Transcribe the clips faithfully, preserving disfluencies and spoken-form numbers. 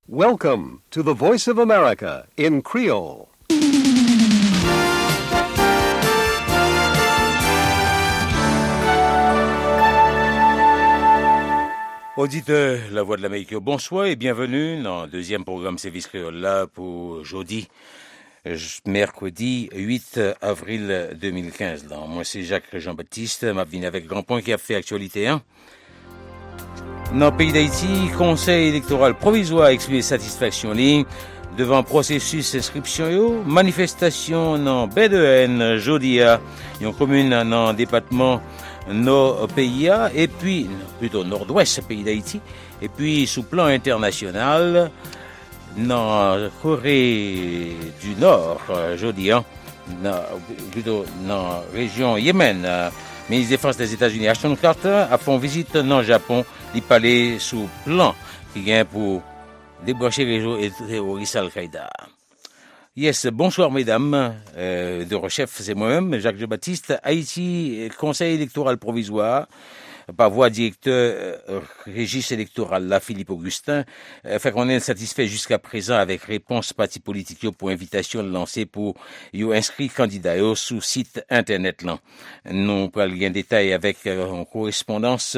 Welcome to the Voice of America in Creole. Auditeurs, la Voix de l'Amérique, bonsoir et bienvenue dans le deuxième programme Service Créole là pour jeudi, mercredi huit avril deux mille quinze. Là. Moi, c'est Jacques Jean-Baptiste, m'a venu avec Grand Point qui a fait actualité. Hein? Dans le pays d'Haïti, Conseil électoral provisoire a exprimé satisfaction ligne devant processus d'inscription, manifestation dans B deux N, jeudi à une commune dans le département nord pays et puis plutôt nord-ouest pays d'Haïti et puis sous plan international dans Corée du Nord jeudi hein, dans, plutôt dans région Yémen ministre des Défense des États-Unis Ashton Carter a fait une visite dans le Japon il parlait sous plan qui vient pour débrancher les réseaux et terroristes Al-Qaïda. Yes, bonsoir mesdames, euh, de rechef, c'est moi-même, Jacques Jean-Baptiste, Haïti, Conseil électoral provisoire, par voie directeur euh, Régis électoral, là, Philippe Augustin, euh, fait qu'on est satisfait jusqu'à présent avec réponse parti politique pour invitation lancée pour y inscrit candidat yo sous site internet là. Nous prenons un détail avec euh, en correspondance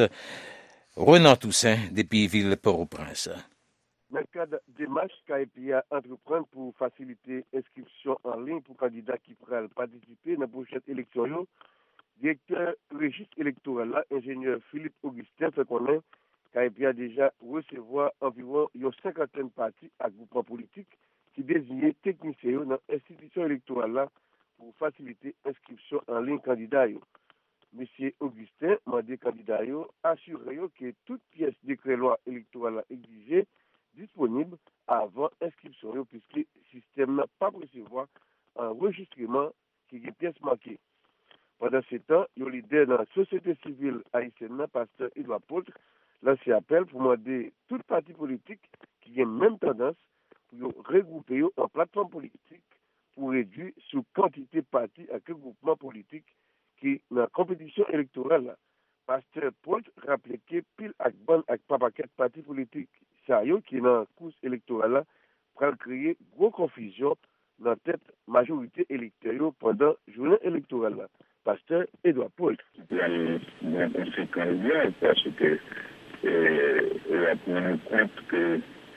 Renan Toussaint depuis Ville Port-au-Prince. Dans le cadre des démarches qu'a E P I entreprendre pour faciliter l'inscription en ligne pour candidats qui pourraient participer dans la prochaine élection, le directeur registre électoral, là, ingénieur Philippe Augustin, fait connaître qu'a E P I a déjà recevoir environ une cinquantaine de partis à groupements politiques qui désignent techniciens dans l'institution électorale là, pour faciliter l'inscription en ligne candidat. Monsieur Augustin m'a dit candidat assurer que toute pièce décret loi électorale exigée disponible avant inscription puisque le système n'a pas recevoir un enregistrement qui est pièce marquée. Pendant ce temps, le leader dans la société civile haïtienne, pasteur Edouard Poultre, lancé appel pour demander toute parti politique qui a même tendance pour regrouper en plateforme politique pour réduire sous quantité de partis à quel groupement politique qui dans la compétition électorale. Pasteur Poultre rappelait que pile avec bonne avec pas paquet de partis politiques ça yo qui dans la course électorale pour créer gros confusion dans la tête majorité électorale pendant journée électorale. Pasteur Edouard Poultre. Il y a une conséquence bien parce que euh, on prend compte que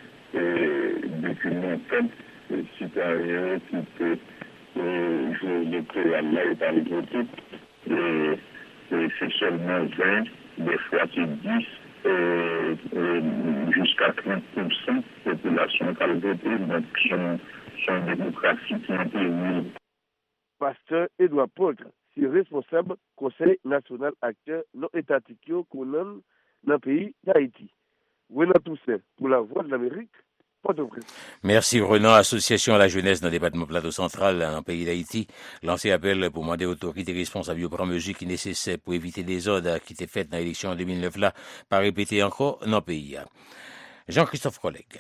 euh, depuis longtemps les citoyens qui peuvent euh, jouer l'électoral là et par les voter euh, c'est seulement vingt, des fois c'est dix Euh, euh, jusqu'à trente pour cent de la population qui a voté, donc son, son démocratie qui a été. Pasteur Edouard Poultre, c'est responsable Conseil national acteur non étatique qu'on a dans le pays d'Haïti. Renan Toussaint, pour la Voix de l'Amérique, Port-au-Prince. Merci Renan, Association à la jeunesse dans le département Plateau central en pays d'Haïti. Lancé appel pour demander aux autorités responsables de prendre mesures qui nécessaires pour éviter des ordres qui étaient faites dans l'élection en deux mille neuf là, pas répéter encore dans le pays. Jean-Christophe Collègue.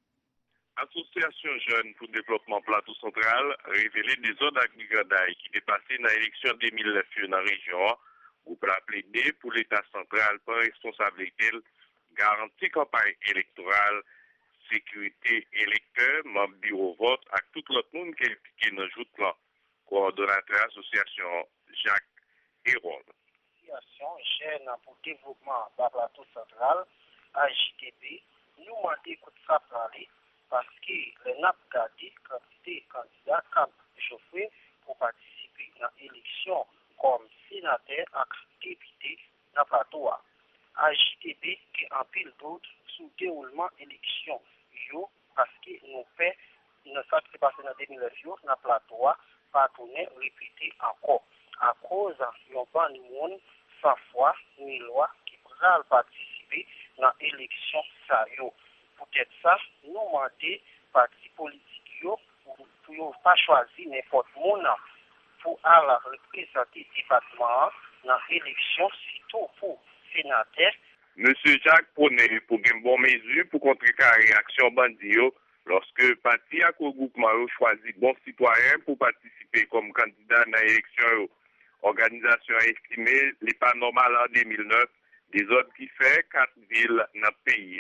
Association Jeunes pour le développement Plateau central révélé des ordres agricoles qui dépassaient dans l'élection deux mille neuf dans la région ou pour plaider pour l'État central par responsabilité garantir campagne électorale sécurité électeur, membre bureau vote, à tout l'autre monde qui est impliqué dans le jeu de plan. Coordonnateur association Jacques Hérold. Association Jeunes pour le développement de la Plateau central, A J T B, nous demandons écoute ça parler parce que les N A P gardé quantité de candidats qui chauffé pour participer à l'élection comme sénateur et député dans le plateau. A J T B qui en pile d'autres sous déroulement élection. Parce que nous faisons, nous ça qui s'est passé dans deux mille neuf, dans le plateau, pas tourner, répéter encore. À cause d'un ban de monde, sans foi, ni loi, qui pourra participer dans l'élection. Peut-être ça, nous demandons partis politiques pour ne pas choisir n'importe monde pour aller représenter le département dans l'élection, surtout pour sénateur. Monsieur Jacques Poney pour une bonne mesure pour contrecarrer action bandit lorsque parti à regroupement choisit bon citoyen pour participer comme candidat dans l'élection. Organisation a estimé les pas normal en deux mille neuf des ordres qui fait quatre villes dans le pays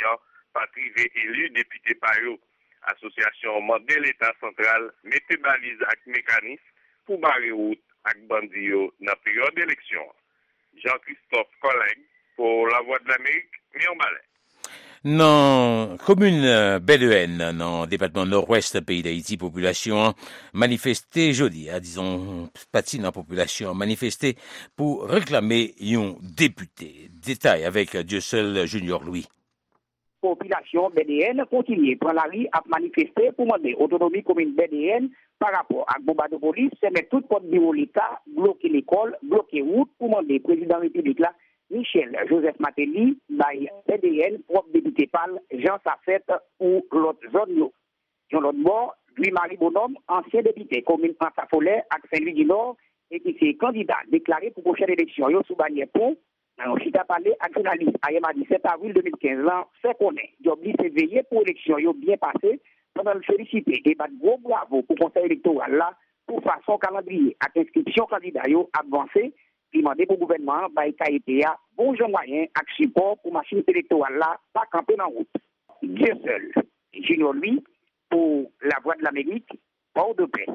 pas privé élu député par eux. Association mandé l'État central mette balise avec mécanisme pour barrer route avec bandits dans la période d'élection. Jean-Christophe Collègue pour La Voix de l'Amérique, Mion-Balais. Dans commune Belle-Haine, dans le département nord-ouest pays d'Haïti, population manifestée jeudi, hein, disons, partie dans la population manifestée pour réclamer un député. Détail avec Dieu seul Junior Louis. Population B D N continue prendre la rue à manifester pour demander autonomie commune B D N par rapport à bomba de police, c'est mettre toute porte bureau l'État, bloquer l'école, bloquer route pour demander président de la République là, Michel Joseph Matéli, by B D N, propre député Pal, Jean Safet ou l'autre zone yo. Dans l'autre bord, Louis-Marie Bonhomme, ancien député commune Ansa-Follet à Saint-Louis du Nord, et qui s'est candidat déclaré pour prochaine élection yo sous bannière pont. Alors, si tu as parlé à journaliste, à dix-sept avril deux mille quinze, là, fait qu'on est. Job s'est veillé pour l'élection, il a bien passé. Pendant le féliciter et battre gros bravo pour le conseil électoral là, pour façon calendrier, à inscription candidat avancé, puis demander pour le gouvernement, bah, il a été à bon moyen, à support pour machine électorale là, pas camper dans la route. Dieu seul. Junior lui, pour La Voix de l'Amérique, port de paix.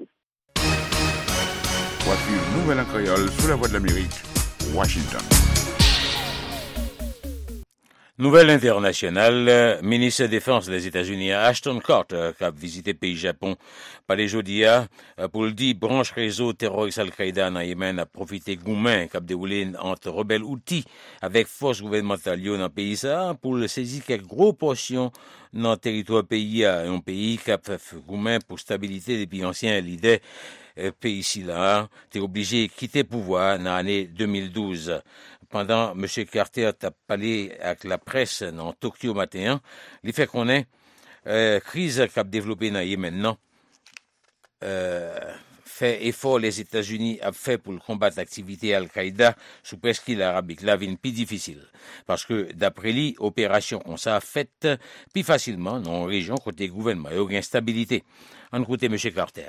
Voici une nouvelle en créole sous La Voix de l'Amérique, Washington. Nouvelle internationale, ministre de Défense des États-Unis Ashton Carter qui a visité le pays Japon par les jeudi pour le dire branche réseau terroriste Al-Qaïda dans Yémen a profité goumen qui a déroulé entre rebelles outils avec force gouvernementale dans le pays ça pour le saisir quelques gros portions dans le territoire pays un pays qui a fait goumen pour stabilité depuis anciens leaders pays ici là t'es obligé de quitter le pouvoir dans l'année deux mille douze. Pendant M. Carter a parlé avec la presse dans Tokyo matin, il fait qu'on est euh, crise qu'a développé dans Yémen maintenant. Euh, fait effort les États-Unis a fait pour combattre l'activité Al-Qaïda sous presqu'île arabique. La vie plus difficile. Parce que, d'après lui, opération qu'on ça a fait plus facilement dans une région côté gouvernement. Il y a une instabilité. En côté M. Carter.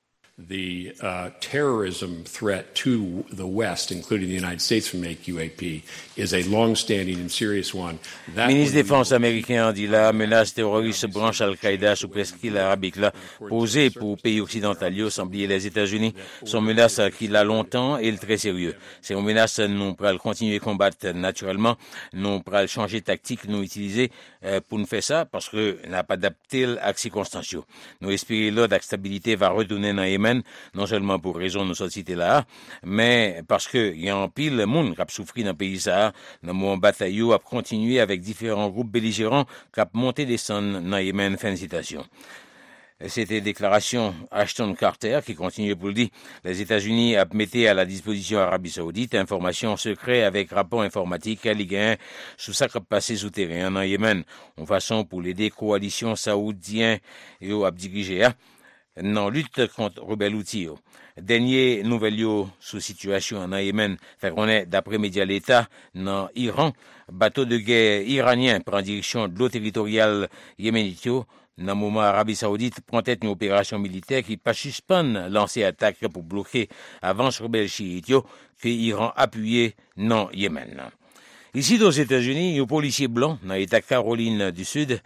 The uh, terrorism threat to the West, including the United States from A Q A P, is a long-standing and serious one. That ministre de Défense américain dit la menace terroriste branche Al-Qaïda sous presqu'île arabique là, posée pour pays occidentaux, sans oublier les États-Unis, sont menaces qui l'a longtemps et très sérieux. C'est une menace nous pourrons continuer à combattre naturellement, nous pourrons changer de tactique, nous utiliser euh, pour nous faire ça parce que n'a pas adapté à ces circonstances. Nous espérons là que la stabilité va retourner dans Yémen, non seulement pour raison de notre cité là, mais parce que il y a un pile de monde qui a souffert dans le pays ça, dans mon bataillon a continué avec différents groupes belligérants qui a monté des descendre dans Yémen. Fin de citation. C'était déclaration Ashton Carter qui continue pour le dire. Les États-Unis a mis à la disposition Arabie Saoudite informations secrètes avec rapport informatique à Ligue un sous ça qui a passé souterrain dans Yémen. En façon pour l'aider coalition saoudien et a dirigé dans lutte contre rebelles outils. Dernier nouvelle sous situation en Yémen, fait qu'on est d'après médias l'État dans Iran, bateau de guerre iranien prend direction de l'eau territoriale yéménite. Dans le moment, Arabie Saoudite prend tête une opération militaire qui pas suspendre lancer attaque pour bloquer avance rebelle chiite que Iran appuyé dans Yémen. Ici aux États-Unis, un policier blanc dans l'État Caroline du Sud,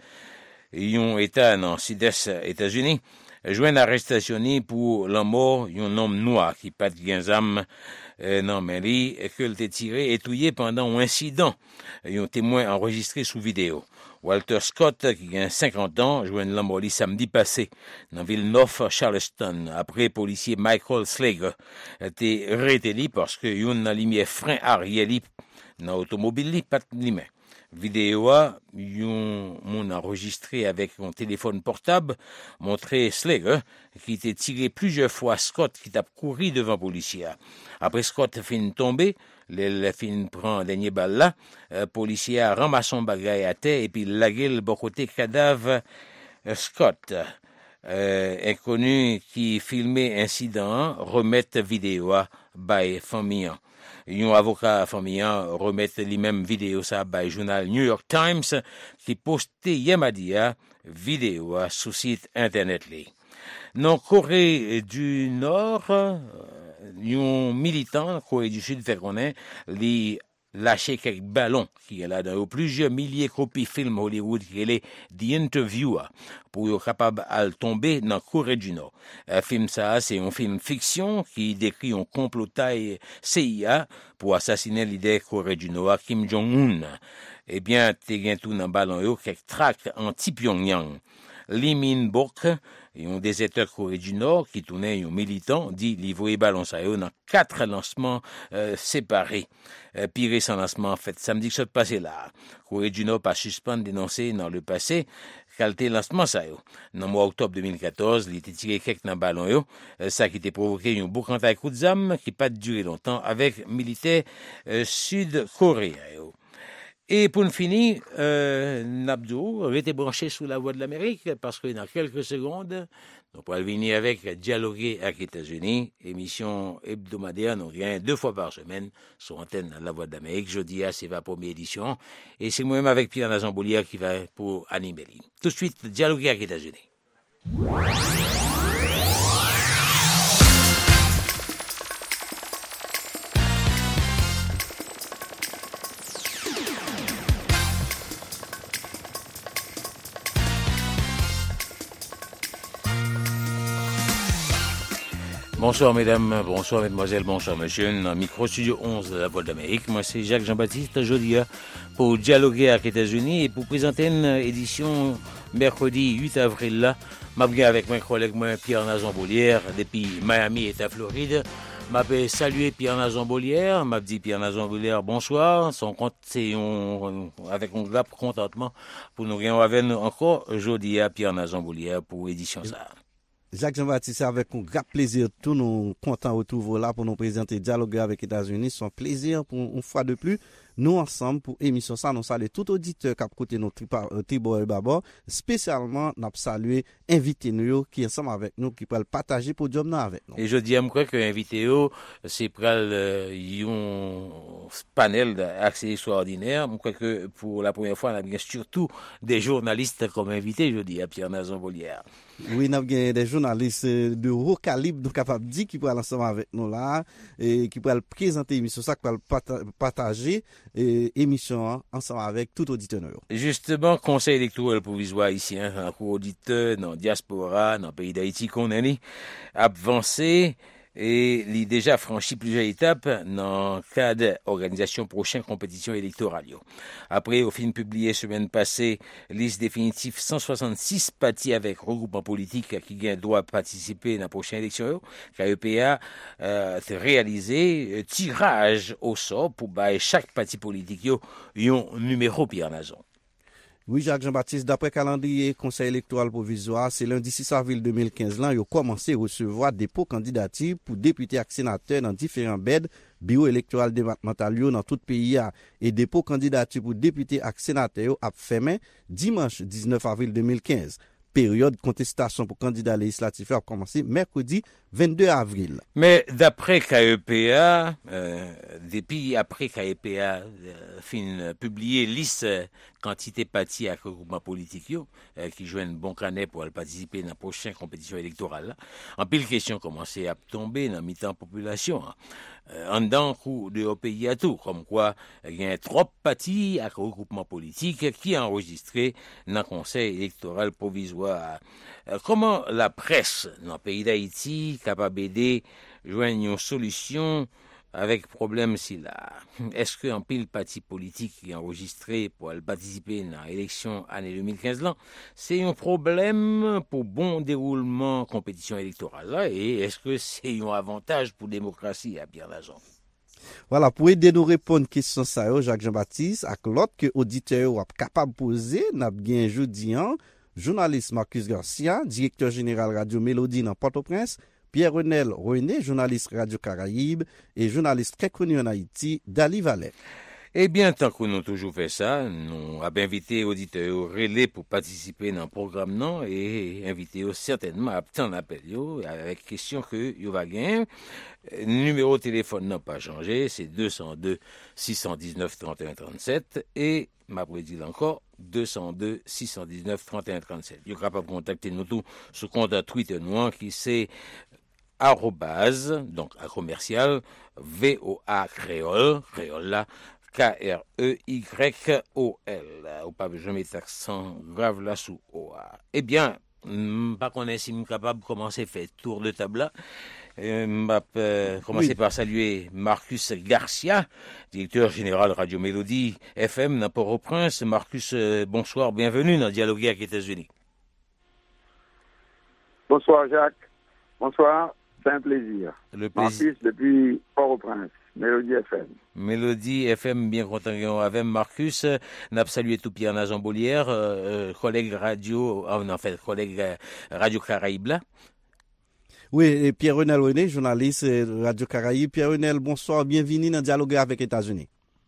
un État dans le sud-est États-Unis, joint arrestation pour la mort d'un homme noir qui pas de genzam euh, non mais lui que le tiré et tué pendant un incident. Un témoin enregistré sous vidéo. Walter Scott qui a cinquante ans joint la mort samedi passé dans ville North Charleston après policier Michael Slager était arrêté parce que une lumière frein arrière dans automobile pas de lumière. Vidéo a yon mon enregistré avec un téléphone portable montré Slager qui était tiré plusieurs fois Scott qui t'a couru devant policier. Après Scott fin tomber, le fin prend dernier balle là, euh, policier a ramassé son bagage à terre et puis lagué le bon côté cadavre euh, Scott. Euh, inconnu qui filmait incident remettre vidéo à by famille. Un avocat famille remet les mêmes vidéos ça par journal New York Times qui postait Yamadia vidéo sur site internet li. Dans Corée du Nord, un militant Corée du Sud fait qu'on est li lâché quelques ballons qui est là dans plusieurs milliers de copies film Hollywood qui est The Interviewer pour être capable de tomber dans la Corée du Nord. Un film ça, c'est un film fiction qui décrit un complotail C I A pour assassiner l'idée Corée du Nord Kim Jong-un. Eh bien, t'es gain tout dans ballon yo quelques tracts anti-Pyongyang. Lee Min-bok, un déserteur Corée du Nord qui tournait un militant, dit livrer ballon ça yo dans quatre lancements euh, séparés. Euh, pire sans lancement fait samedi que ça passé là. Corée du Nord pas suspendre dénoncé dans le passé qualité lancement ça yo. Dans mois octobre deux mille quatorze, il était tiré quelques dans ballon yo, euh, ça qui était provoqué un boucantail coup de zam qui pas duré longtemps avec militaires euh, sud-coréens yo. Et pour finir, euh, Nabdou, restez branché sous la voie de l'Amérique parce que dans quelques secondes, nous pourrons venir avec Dialoguer avec les États-Unis, émission hebdomadaire, nous vient deux fois par semaine sur antenne de la voie de l'Amérique. Jeudi, c'est la première édition. Et c'est moi-même avec Pierre Nazan-Boulière qui va pour animer. Tout de suite, Dialoguer avec les États-Unis. Bonsoir mesdames, bonsoir mesdemoiselles, bonsoir monsieur. Dans micro studio onze de la Voix d'Amérique, moi c'est Jacques Jean-Baptiste aujourd'hui pour dialoguer avec les États-Unis et pour présenter une édition mercredi huit avril là. M'a bien avec mon collègue moi Pierre Nazan-Boulière depuis Miami et à Floride. M'a salué Pierre Nazan-Boulière, m'a dit Pierre Nazan-Boulière bonsoir. Son compte c'est on, avec un grand contentement pour nous revenir encore aujourd'hui à Pierre Nazan-Boulière pour édition ça. Jacques Jean-Baptiste, avec un grand plaisir, tous nous contents de retrouver là pour nous présenter Dialoguer avec les États-Unis. C'est un plaisir pour une fois de plus. Nous ensemble pour émission ça, nous saluons tout auditeur qui a côté nos Tribord et Babord, spécialement nous saluer invité nous qui ensemble avec nous qui peuvent partager podium nous avec nous. Et je dis je crois que invité c'est pour un panel d'accès extraordinaire. Je crois que pour la première fois on a bien surtout des journalistes comme invités, je dis à Pierre Nazan-Boulière. Oui, nous avons des journalistes de haut calibre, nous capables de dire qui peuvent ensemble avec nous là et qui peuvent présenter l'émission ça, qui peuvent partager et émission ensemble avec tout auditeur. Justement, conseil électoral provisoire ici, hein, pour auditeur, dans diaspora, dans le pays d'Haïti qu'on est avancé et il a déjà franchi plusieurs étapes dans le cadre d'organisation prochaine compétition électorale. Après, au film publié semaine passée, liste définitive cent soixante-six partis avec regroupement politique qui gagne droit à participer dans la prochaine élection, K E P A euh, réalisé tirage au sort pour bailler chaque parti politique un numéro Pierre Nazan. Oui, Jacques Jean-Baptiste, d'après calendrier Conseil électoral provisoire, c'est lundi six avril deux mille quinze, là, ils ont commencé à recevoir dépôt candidature pour députés et sénateurs dans différents beds, bureau électoral départemental dans tout le pays, et dépôt candidature pour députés et sénateurs a fermé dimanche dix-neuf avril deux mille quinze. Période de contestation pour candidats législatifs a commencé mercredi vingt-deux avril. Mais d'après K E P A, euh, depuis après K E P A euh, fin publié liste euh, quantité partis à regroupement politique yo, euh, qui joignent bon canet pour participer dans la prochaine compétition électorale là. En pile question commencé à tomber dans mi-temps population. Hein. Euh, en dedans coup de au pays à tout, comme quoi il y a trop partis à regroupement politique qui a enregistré dans le Conseil électoral provisoire. Euh, comment la presse dans le pays d'Haïti capable d'aider joindre une solution avec problème si là. Est-ce qu'un pile parti politique qui est enregistré pour participer dans l'élection année deux mille quinze là, c'est un problème pour bon déroulement compétition électorale là, et est-ce que c'est un avantage pour la démocratie à Pierre Nazan? Voilà, pour aider nous répondre à question ça, Jacques Jean-Baptiste, avec l'autre que auditeur est capable de poser, n'a bien jeudi, journaliste Marcus Garcia, directeur général Radio Mélodie dans Port-au-Prince, Pierre-Renel René, journaliste Radio Caraïbe, et journaliste très connu en Haïti, Dali Vallet. Eh bien, tant que nous avons toujours fait ça, nous avons invité auditeurs relais pour participer dans le programme non et invité certainement à obtenir l'appel avec question que vous va gagner. Le numéro de téléphone n'a pas changé, c'est deux cent deux six cent dix-neuf trente et un trente-sept et m'a prédit encore deux cent deux six cent dix-neuf trente et un trente-sept. Vous êtes capable de contacter nous tous sur compte Twitter nous qui c'est arrobase, donc à commercial, V O A créole, créole là, K R E Y O L. Ou pas besoin de mettre accent grave là sous O A. Eh bien, pas qu'on est si capable de commencer à faire tour de table là. Euh, m'a euh, commencer oui. par saluer Marcus Garcia, directeur général Radio Mélodie F M dans Port-au-Prince. Marcus, euh, bonsoir, bienvenue dans Dialoguer avec les États-Unis. Bonsoir Jacques, bonsoir, c'est un plaisir. Le plaisir. Marcus depuis Port-au-Prince, Mélodie F M. Mélodie F M, bien content avec Marcus. N'a salué tout Pierre Nazon Bolière, euh, collègue radio, oh, en fait, collègue euh, Radio Caraïbe là. Oui, et Pierre-Renel René, journaliste Radio Caraïbe. Pierre-Renel, bonsoir, bienvenue dans Dialoguer avec les États-Unis.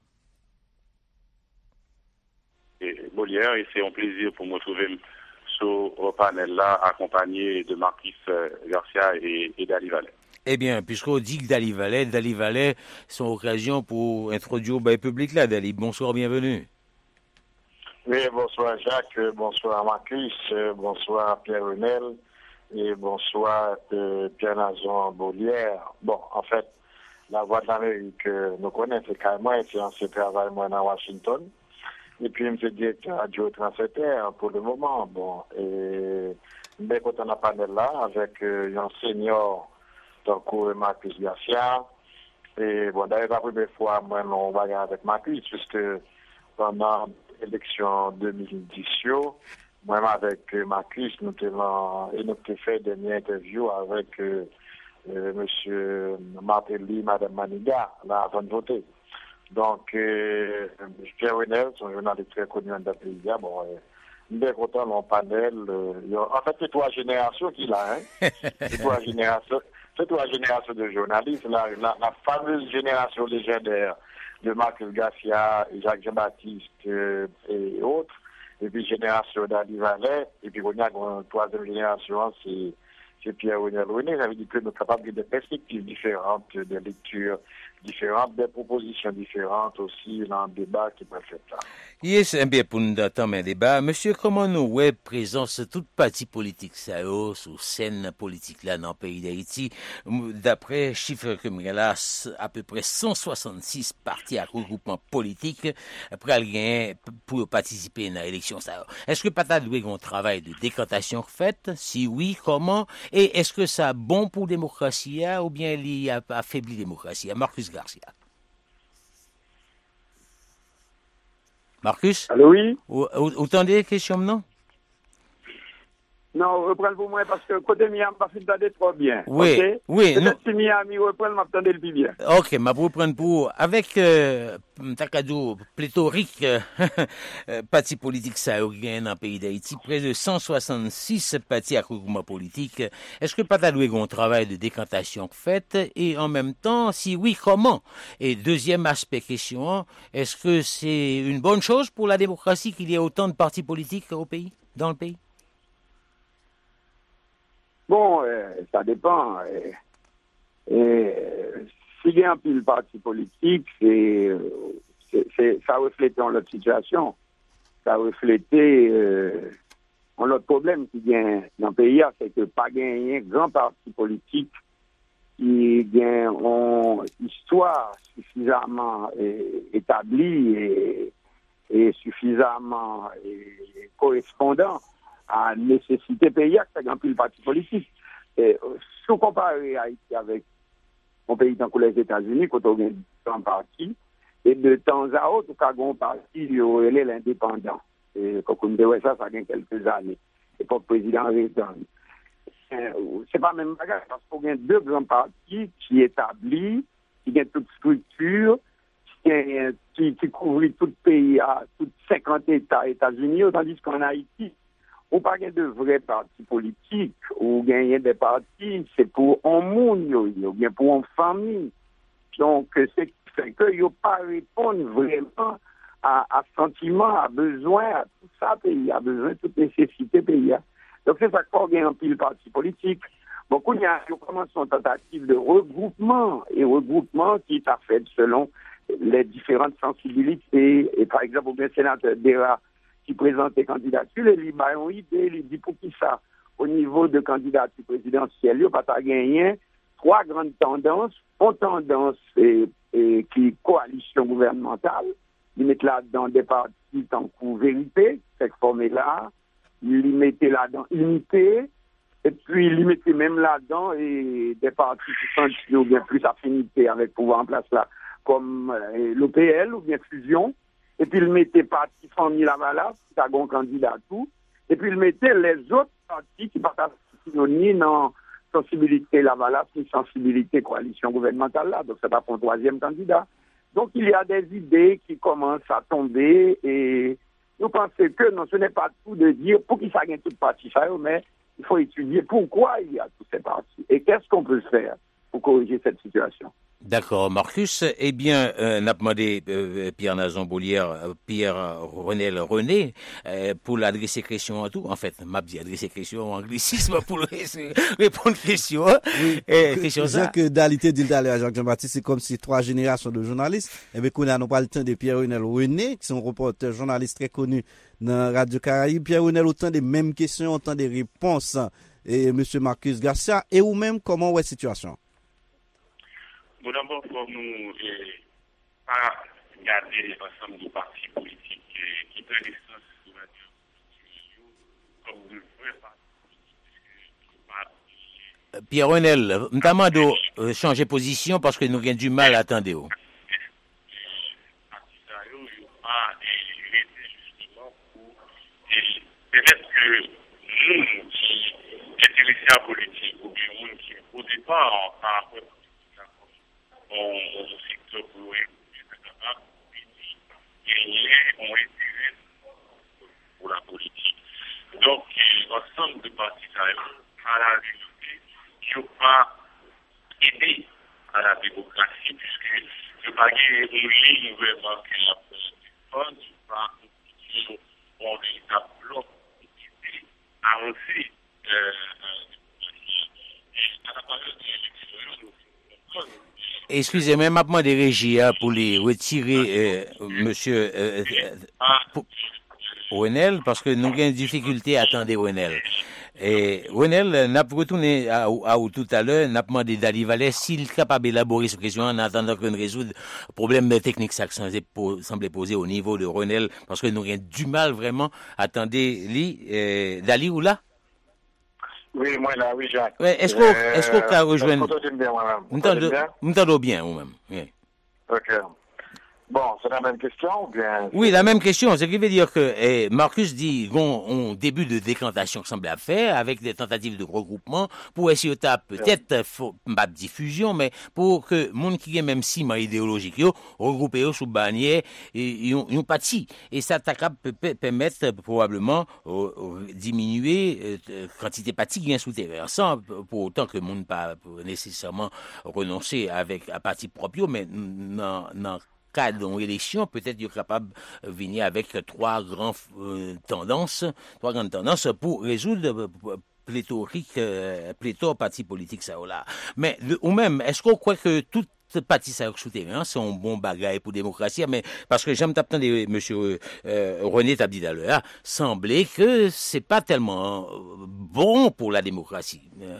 Et Bolière, et c'est un plaisir pour me trouver sur le panel là, accompagné de Marcus Garcia et, et Dali Vallet. Eh bien, puisqu'on dit que Dali Vallet, Dali Vallet, son occasion pour introduire le public là, Dali. Bonsoir, bienvenue. Oui, bonsoir Jacques, bonsoir Marcus, bonsoir Pierre-Renel. Et bonsoir euh, Pierre Nazon Bolière. Bon, en fait, la Voix de l'Amérique, euh, nous connaissons carrément, et c'est en ce travail, moi, à Washington. Et puis, je me dis Radio Transinter pour le moment. Bon, et dès qu'on a panel là, avec euh, un senior, donc Marcus Garcia. Et bon, d'ailleurs, la première fois, moi, on va y aller avec Marcus, puisque pendant l'élection deux mille dix, moi, avec euh, Marcus, nous avons fait une dernière interview avec euh, euh, M. Martelly, Mme Maniga, là, avant de voter. Donc, euh, Pierre Renel, son journaliste très connu dans le pays, bon, euh, bien content dans le panel. Euh, en fait, c'est trois générations qu'il a, hein. C'est trois générations, c'est trois générations de journalistes. La, la, la fameuse génération légendaire de Marcus Garcia, Jacques Jean-Baptiste euh, et autres. Et puis, génération d'Ali Vallet, et puis, on a une troisième génération, c'est, c'est Pierre-Renel René. Ça veut dire que nous sommes capables de perspectives différentes, de lectures différentes, des propositions différentes aussi dans le débat qui peut faire ça. Yes, bien pour nous attendre un débat. Monsieur, comment nous, ouais, présence toute partie politique, ça, sur scène politique là, dans le pays d'Haïti, d'après chiffres que là, à peu près cent soixante-six partis à regroupement politique, après, il pour participer à l'élection, ça. Est-ce que Pata doit un travail de décantation fait? Si oui, comment? Et est-ce que ça bon pour la démocratie, ou bien il a affaibli la démocratie? Marcus Garcia. Marcus? Allô, oui? Vous entendez les questions, non? Non, reprends pour moi parce que côté Miami, je ne m'entendais trop bien. Oui, okay? oui. Peut-être si Miami reprend, je m'entendais le plus bien. Ok, je vais vous prendre pour, avec, euh, Takado, pléthorique, euh, partis politiques, ça a dans le pays d'Haïti, près de cent soixante-six partis à regroupement politique. Est-ce que pas t'as un travail de décantation fait? Et en même temps, si oui, comment? Et deuxième aspect question, est-ce que c'est une bonne chose pour la démocratie qu'il y ait autant de partis politiques au pays, dans le pays? Bon, euh, ça dépend. Euh, euh, S'il y a un pile parti politique, c'est, c'est, c'est, ça reflète dans notre situation. Ça reflète euh, dans notre problème qui vient dans le pays, c'est que pas gagner un grand parti politique qui gagne une histoire suffisamment euh, établie et, et suffisamment euh, correspondant à la nécessité pays à faire un pile parti politique. Et, si on compare Haïti avec un pays tant que les États-Unis, quand on a un parti, et de temps à autre, on a un parti qui est l'indépendant. Et quand on dit ça, ça a quelques années. Et pour le président Reagan. C'est pas même bagage, parce qu'on a deux grands partis qui établis, qui ont toute structure, qui, qui, qui couvrent tout le pays, à tout cinquante États, États-Unis, tandis qu'en Haïti, on pas de vrais partis politiques, ou gagner des partis, c'est pour un monde, ou bien pour une famille. Donc, c'est fait que ils pas répondre vraiment à, à sentiment, à besoin, à tout ça, pays, à besoin de toute nécessité pays. Donc, c'est ça qu'on gagne un pile parti politique. Beaucoup de gens commencent une tentative de regroupement, et regroupement qui est fait selon les différentes sensibilités. Et par exemple, le sénateur Dera, qui présente des candidatures, les libéraux ont idée, ils disent pour qui ça, au niveau de candidature présidentielle, il n'y a pas gagné trois grandes tendances. Une tendance et, et, qui est coalition gouvernementale. Ils mettent là-dedans des partis en coup vérité, cette formée-là. Ils mettaient là-dedans unité. Et puis, ils mettaient même là-dedans et des partis qui sont bien plus affinité avec le pouvoir en place là, comme euh, l'O P L ou bien Fusion. Et puis, ils mettaient parti famille Lavalas, qui a un candidat tout. Et puis, ils mettaient les autres partis qui partagent ni dans sensibilité Lavalas, ni sensibilité coalition gouvernementale là. Donc, c'est pas pour un troisième candidat. Donc, il y a des idées qui commencent à tomber et nous pensons que non, ce n'est pas tout de dire pour qui ça gagne toute partie, mais il faut étudier pourquoi il y a toutes ces parties et qu'est-ce qu'on peut faire pour corriger cette situation. D'accord, Marcus. Eh bien, euh, n'a demandé euh, Pierre Nazon-Bolière, euh, Pierre Renel René, euh, pour l'adresser question en tout. En fait, m'a dit adresser question en anglicisme pour répondre question. Oui, eh, question ça. que d'alité dit à Jacques Jean-Baptiste, c'est comme si trois générations de journalistes, eh bien, qu'on a non pas le temps de Pierre Renel René, qui sont reporter journaliste très connu dans Radio Caraïbe. Pierre Renel, autant des mêmes questions, autant des réponses, et monsieur Marcus Garcia, et ou même comment ouais situation? Bon, d'abord, pour nous, eh, pas garder l'ensemble des partis politiques eh, qui prennent l'essence sur la radio, comme vous le pouvez pas. Pierre Renel, nous demandons de changer position parce que nous avons du mal à attendre. Peut-être que nous qui intéressés à la politique ou bien nous qui au départ par rapport au secteur privé, gagner ont intérêt pour la politique. Donc, l'ensemble de partis à la réalité qui n'ont pas aidé à la démocratie, puisque je n'ai pas gagné une ligne vraiment qui a défendu, je n'ai pas constitué un véritable bloc qui a avancé à la période de l'élection. Excusez-moi, m'a demandé Régie pour les retirer, euh, monsieur euh, euh, Renel, parce que nous avons une difficulté à attendre Renel. Et Renel, n'a retourné à, à, à tout à l'heure, n'a demandé d'Ali Valais s'il est capable d'élaborer cette question en attendant qu'on résoudre le problème technique ça semblait poser au niveau de Renel, parce que nous avons du mal vraiment à attendre lui, euh, d'Ali ou là? Oui, moi là, oui, Jacques. Ouais, est-ce qu'on euh, est-ce qu'on peut rejoindre? Vous m'entendez bien, vous m'entendez bien, vous-même. Oui. Ok. Bon, c'est la même question ou bien? Oui, la même question. Ce qui veut dire que eh, Marcus dit qu'on on début de décantation semble à faire avec des tentatives de regroupement pour essayer de peut-être pas de diffusion, mais pour que monde qui est même ciment idéologique yo regrouper yo sous bannière et yon parti et ça peut permettre probablement euh, diminuer euh, quantité parti qui vient souterrain sans pour autant que monde pas nécessairement renoncer avec à parti propre, mais non non cas d'une élection, peut-être qu'il est capable de venir avec trois grandes euh, tendances, trois grandes tendances pour résoudre euh, pléthorique, euh, pléthore parti politique ça là. Mais le, ou même, est-ce qu'on croit que toute parti ça souterrain, c'est un bon bagage pour démocratie, mais parce que j'aime t'attendre monsieur euh, René t'a dit d'ailleurs, semblait que c'est pas tellement bon pour la démocratie. Hein?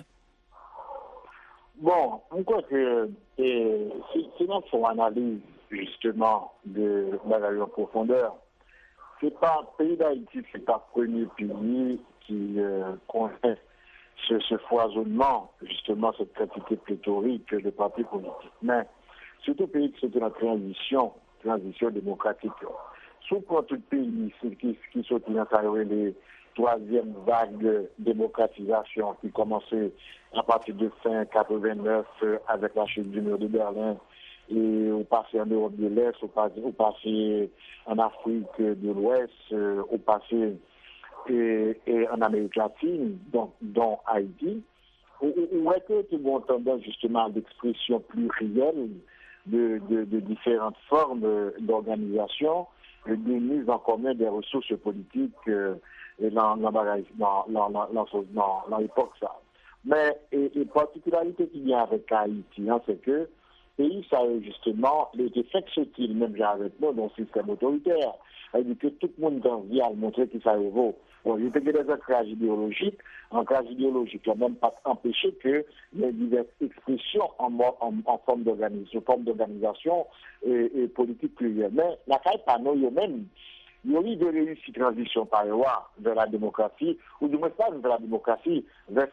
Bon, on croit que et, si, si on fait une analyse justement de la en profondeur, c'est pas le pays d'Haïti, c'est pas le premier pays qui euh, connaît ce, ce foisonnement, justement cette quantité pléthorique de partis politiques. Mais c'est un pays qui est en transition, transition démocratique. Sauf pour tout pays qui, qui sont dans les troisième vague de démocratisation qui commençait à partir de fin quatre-vingt-neuf avec la chute du mur de Berlin, et au passé en Europe de l'Est, au passé, au passé en Afrique de l'Ouest, euh, au passé et, et en Amérique latine, donc, dont Haïti, où, où était une bonne tendance justement d'expression plurielle de, de, de différentes formes d'organisation, de mise en commun des ressources politiques euh, dans, dans, dans, dans, dans, dans l'époque ça. Mais et, et particularité qu'il y a avec Haïti, hein, c'est que pays, ça justement, les effets se-t-il, même avec nous, dans le système autoritaire. Ça veut dire que tout le monde a envie à montrer que ça vaut. Bon, il y a des ancrages idéologiques. Ancrage idéologique n'a même pas empêché qu'il y ait diverses expressions en, en, en forme d'organisation, forme d'organisation et, et politique plurielle. Mais la caille pas nous même. Il y a eu de réussir transition par là vers la démocratie, ou du moins pas vers la démocratie, vers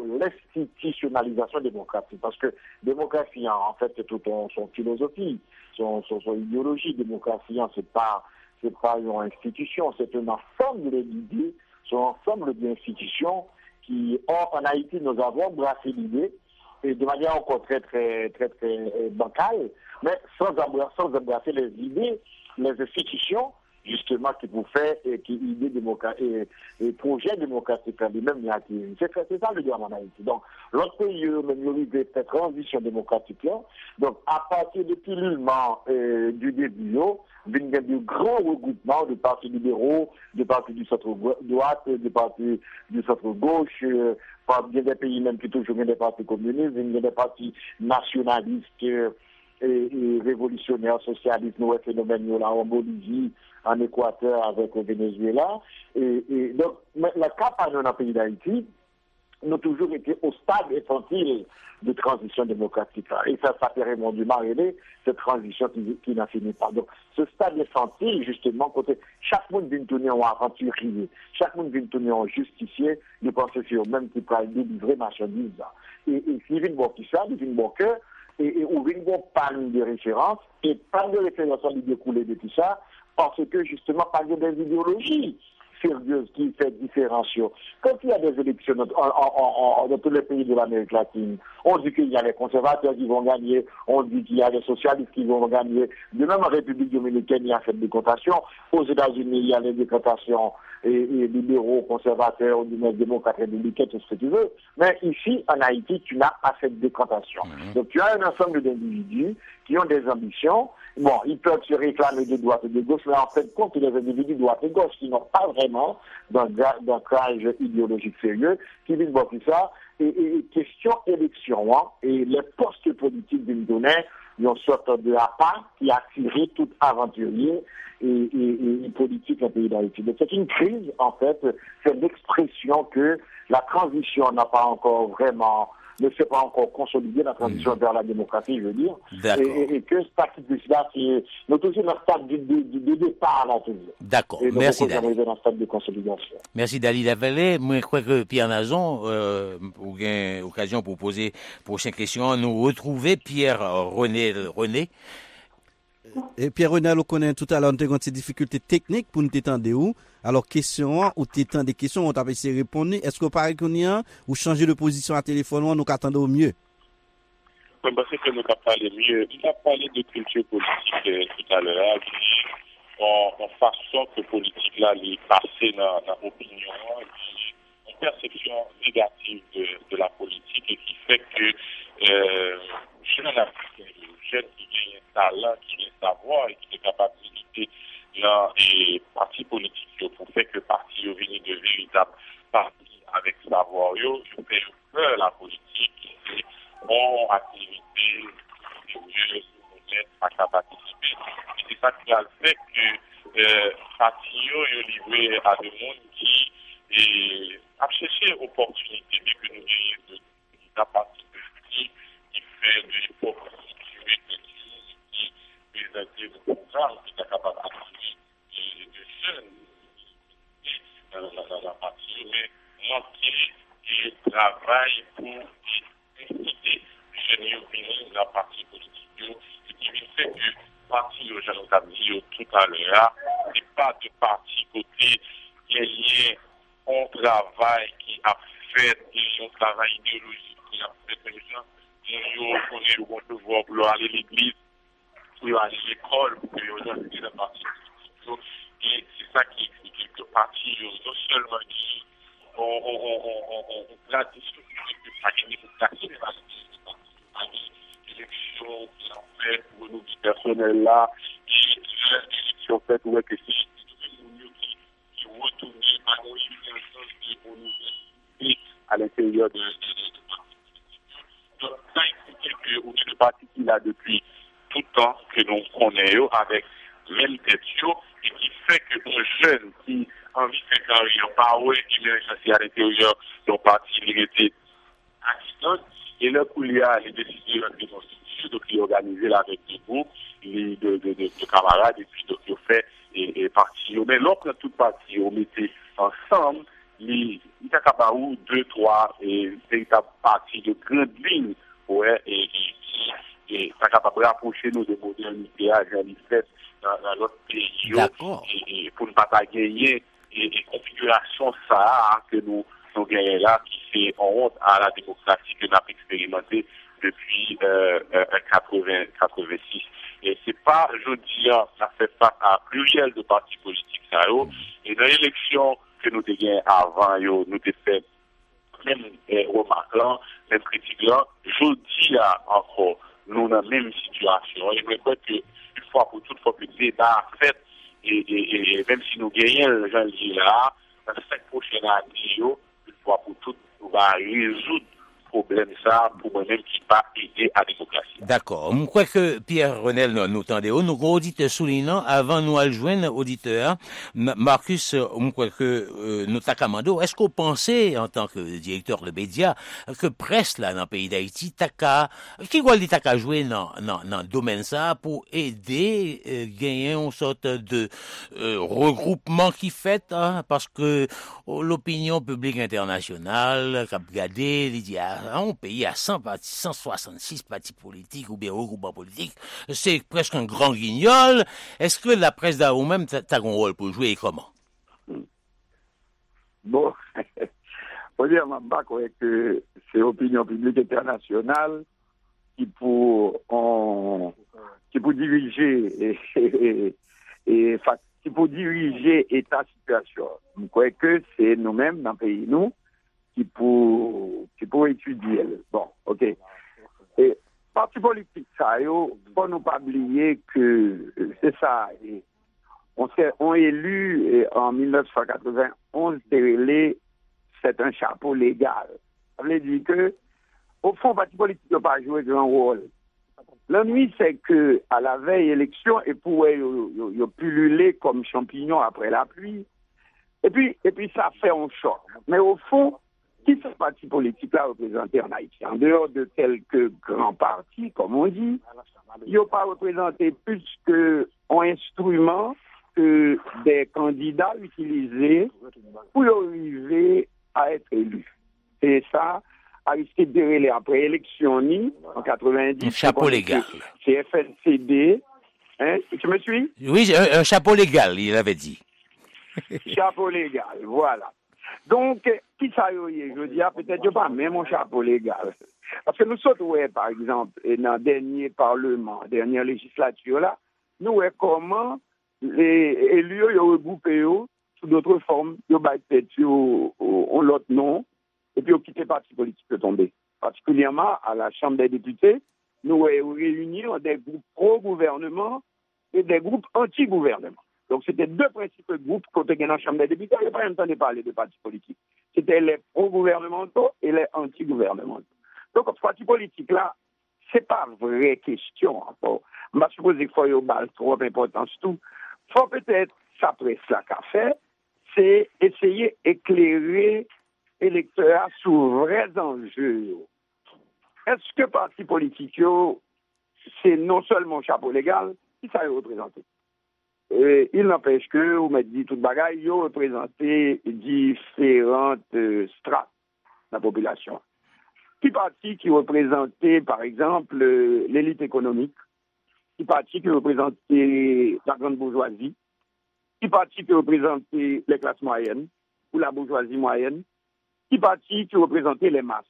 l'institutionnalisation démocratique. Parce que démocratie, en fait, c'est toute son philosophie, son, son, son idéologie. Démocratie, c'est pas, c'est pas une institution, c'est un ensemble d'idées, c'est un ensemble d'institutions qui, or, en Haïti, nous avons brassé l'idée, et de manière encore très, très, très, très, très bancale, mais sans embrasser, sans embrasser les idées, les institutions, justement, qui vous fait et qui idée démocratique et, et projet démocratique lui-même là qui c'est c'est ça le drame en Haïti. Donc l'autre pays même il y a cette transition démocratique là. Donc à partir de pullulement euh, du début il y a de grands regroupements de partis libéraux, de partis du centre droite, de partis du centre gauche, euh, il y a des pays même qui toujours des partis communistes, il y a des partis nationalistes euh, et, et révolutionnaires, socialistes, nous phénomènes là en Bolivie, en Équateur avec le Venezuela. Et, et donc, la campagne dans le pays d'Haïti, nous avons toujours été au stade infantile de transition démocratique. Et ça, ça fait Raymond Dumas aider cette transition qui, qui n'en finit pas. Donc, ce stade infantile, justement, côté, chaque monde vient tourner en aventurier, chaque monde vient tourner en justicier, de penser sur même qui peut délivrer marchandises. Et, et s'il vient bon qui ça, il vient bon cœur, et, et où vient bon panne de référence, et panne de référence qui découle de tout ça, parce que justement, par des idéologies sérieuses qui fait différenciation. Quand il y a des élections dans, en, en, en, dans tous les pays de l'Amérique latine, on dit qu'il y a les conservateurs qui vont gagner, on dit qu'il y a les socialistes qui vont gagner. De même en République dominicaine, il y a cette décontation. Aux États-Unis, il y a les décontations et, et libéraux, conservateurs, ou même démocrates républicains, tout ce que tu veux. Mais ici, en Haïti, tu n'as pas cette décontation. Mmh. Donc tu as un ensemble d'individus qui ont des ambitions. Bon, ils peuvent se réclamer de droite et de gauche, mais en fait, compte les individus de droite et gauche qui n'ont pas vraiment d'ancrage idéologique sérieux, qui disent bon, tout ça, et, et question élection, hein, et les postes politiques d'une donnée, ils ont sorte de appât qui a attiré tout aventurier et, et, et politique en pays d'Haïti. Donc c'est une crise, en fait, c'est l'expression que la transition n'a pas encore vraiment ne s'est pas encore consolidé la transition mmh. vers la démocratie, je veux dire. Et, et, et que ce parti de cela, c'est nous toujours dans le stade de, de, de, de départ, là, toujours. D'accord. Merci, Dali. Dans le stade de consolidation. Merci, Dali Lavallée. Moi, je crois que Pierre Nazon, euh, ou gain occasion pour poser prochaine question, nous retrouver Pierre René, René. Et Pierre René, on connaît tout à l'heure, nous avons des difficultés techniques pour nous t'étendre où. Alors, question, ou t'étendre des questions, on t'a essayé de répondre. Est-ce que pareil qu'on y a, ou changer de position à téléphone, ou nous attendons au mieux? Oui, parce que nous avons parlé mieux. Il a parlé de culture politique euh, tout à l'heure, qui, en, en façon que politique là, est passée dans l'opinion, une perception négative de, de la politique, et qui fait que, euh, jeune Africain, jeune qui gagne un talent, qui gagne un savoir, et qui est capable d'unité dans les partis politiques, pour faire que les partis viennent de véritables partis avec savoir, je fais peur la politique, et bon activité, sérieuse, honnête, à participer. Et c'est ça qui a fait que euh, partis ont livré à des gens qui et, a cherché opportunité, dès que nous gagnons de la partie politique, qui fait de l'époque constituer quelque chose, qui présenter le programme, qui est capable d'activer de jeunes dans la, la, la partie, mais manquer et travail pour inciter les jeunes opinions de la partie politique. Ce qui fait que parti, je nous ai dit tout à l'heure, n'est pas de parti côté qui est lié au travail qui a fait, un travail idéologique qui a fait des gens, qui ont le devoir pour aller à l'église, pour aller à l'école, pour que les gens aient la partie politique. Et c'est ça qui explique que parti, non seulement qui ont tradition, que ça gagne pour casser les partis, élections qui ont fait pour nous personnels là, et élections faites pour que si qui retournent à nos et à l'intérieur de partis. Donc ça explique qu'on est le parti qu'il a depuis tout le temps que nous connaissons avec même tête et qui fait qu'un jeune qui a envie de faire carrière, pas ouais, qui vient chercher à l'intérieur d'un parti, il était à distance, et là, il y a les décideurs de constituer, donc il organisé avec des groupes, les, de, de, de, de camarades, et puis donc il fait et, et parti. Mais l'autre, toute partie, on mettait ensemble, il y a capable deux, trois, et véritables parties de grandes lignes, ouais, et qui et ça capable de rapprocher nous de modernité à fait dans, dans notre pays. Et, et pour ne pas gagner et, et configuration ça que nous nous gagnons là, qui fait honte à la démocratie que nous avons expérimenté depuis euh, euh, quatre-vingts, quatre-vingt-six. Et c'est pas, je dis, ça fait face à pluriel de partis politiques, ça, yo. Et dans l'élection que nous avons gagné avant, yo, nous avons fait même eh, remarque là, même critique là, je dis là encore, nous dans la même situation. Et je crois que une fois pour toutes, il faut que le débat fait, et, et, et même si nous gagnons, j'en dis là, dans les cinq prochaines années, une fois pour toutes, nous allons résoudre problème ça pour moi-même qui pas aider à la démocratie. D'accord. Je crois que Pierre Renel nous tendait. Nous avons auditeur soulignant avant nous aller joindre auditeur Marcus. Je crois que euh, nous t'accamando. Est-ce qu'on pensait en tant que directeur de médias que presse là dans le pays d'Haïti taka qui va dire taka jouer dans dans dans domaine ça pour aider euh, gagner une sorte de euh, regroupement qui fait hein, parce que oh, l'opinion publique internationale qui a regardé il dit un pays à cent partis, cent soixante-six partis politiques ou bien regroupements politiques, c'est presque un grand guignol. Est-ce que la presse d'A O même t'as un rôle pour jouer et comment? Bon, faut dire, Mamba, que c'est l'opinion publique internationale qui pour, on, qui pour diriger et, et, et, qui pour diriger état situation. Je crois que c'est nous-mêmes dans le pays, nous, qui pour, qui pour étudier. Bon, ok. Et parti politique, ça, il faut nous pas oublier que c'est ça. Et on s'est, on élu et en dix-neuf cent quatre-vingt-onze, c'est un chapeau légal. Ça veut dire que, au fond, le parti politique n'a pas joué grand rôle. L'ennui, c'est que, à la veille élection, et pour il a pullulé comme champignon après la pluie. Et puis, et puis ça fait un choc. Mais au fond, qui ce parti politique-là représenté en Haïti? En dehors de quelques grands partis, comme on dit, ils n'ont pas représenté plus qu'un instrument que des candidats utilisés pour arriver à être élus. Et ça, Aristide Derélé, après élection en quatre-vingt-dix, un chapeau légal. C'est F N C D. Hein? Tu me suis? Oui, un, un chapeau légal, il avait dit. Chapeau légal, voilà. Donc, qui ça y est, je dis, peut-être pas même mon chapeau légal. Parce que nous sommes, ouais, par exemple, dans le dernier parlement, dernière législature, là, nous, ouais, comment les élus, ils ont regroupé sous d'autres formes, ils ont peut-être ont l'autre nom, et puis ils ont quitté le parti politique de tomber. Particulièrement à la Chambre des députés, nous avons réuni des groupes pro-gouvernement et des groupes anti-gouvernement. Donc, c'était deux principaux groupes côté dans la Chambre des députés. Il n'y a pas entendu parler de partis politiques. C'était les pro-gouvernementaux et les anti-gouvernementaux. Donc, ce parti politique-là, ce n'est pas une vraie question. Je ne suppose qu'il faut y avoir trop d'importance tout. Il faut peut-être, ça presse-là qu'a fait, c'est essayer d'éclairer l'électeur sur vrais enjeux. Est-ce que parti politique, c'est non seulement chapeau légal, qui ça représente? Et il n'empêche que, vous m'avez dit tout le bagage, ils ont représenté différentes euh, strates de la population. Qui parti qui représentait, par exemple, euh, l'élite économique, qui parti qui représentait la grande bourgeoisie, qui parti qui représentait les classes moyennes, ou la bourgeoisie moyenne, qui parti qui représentait les masses.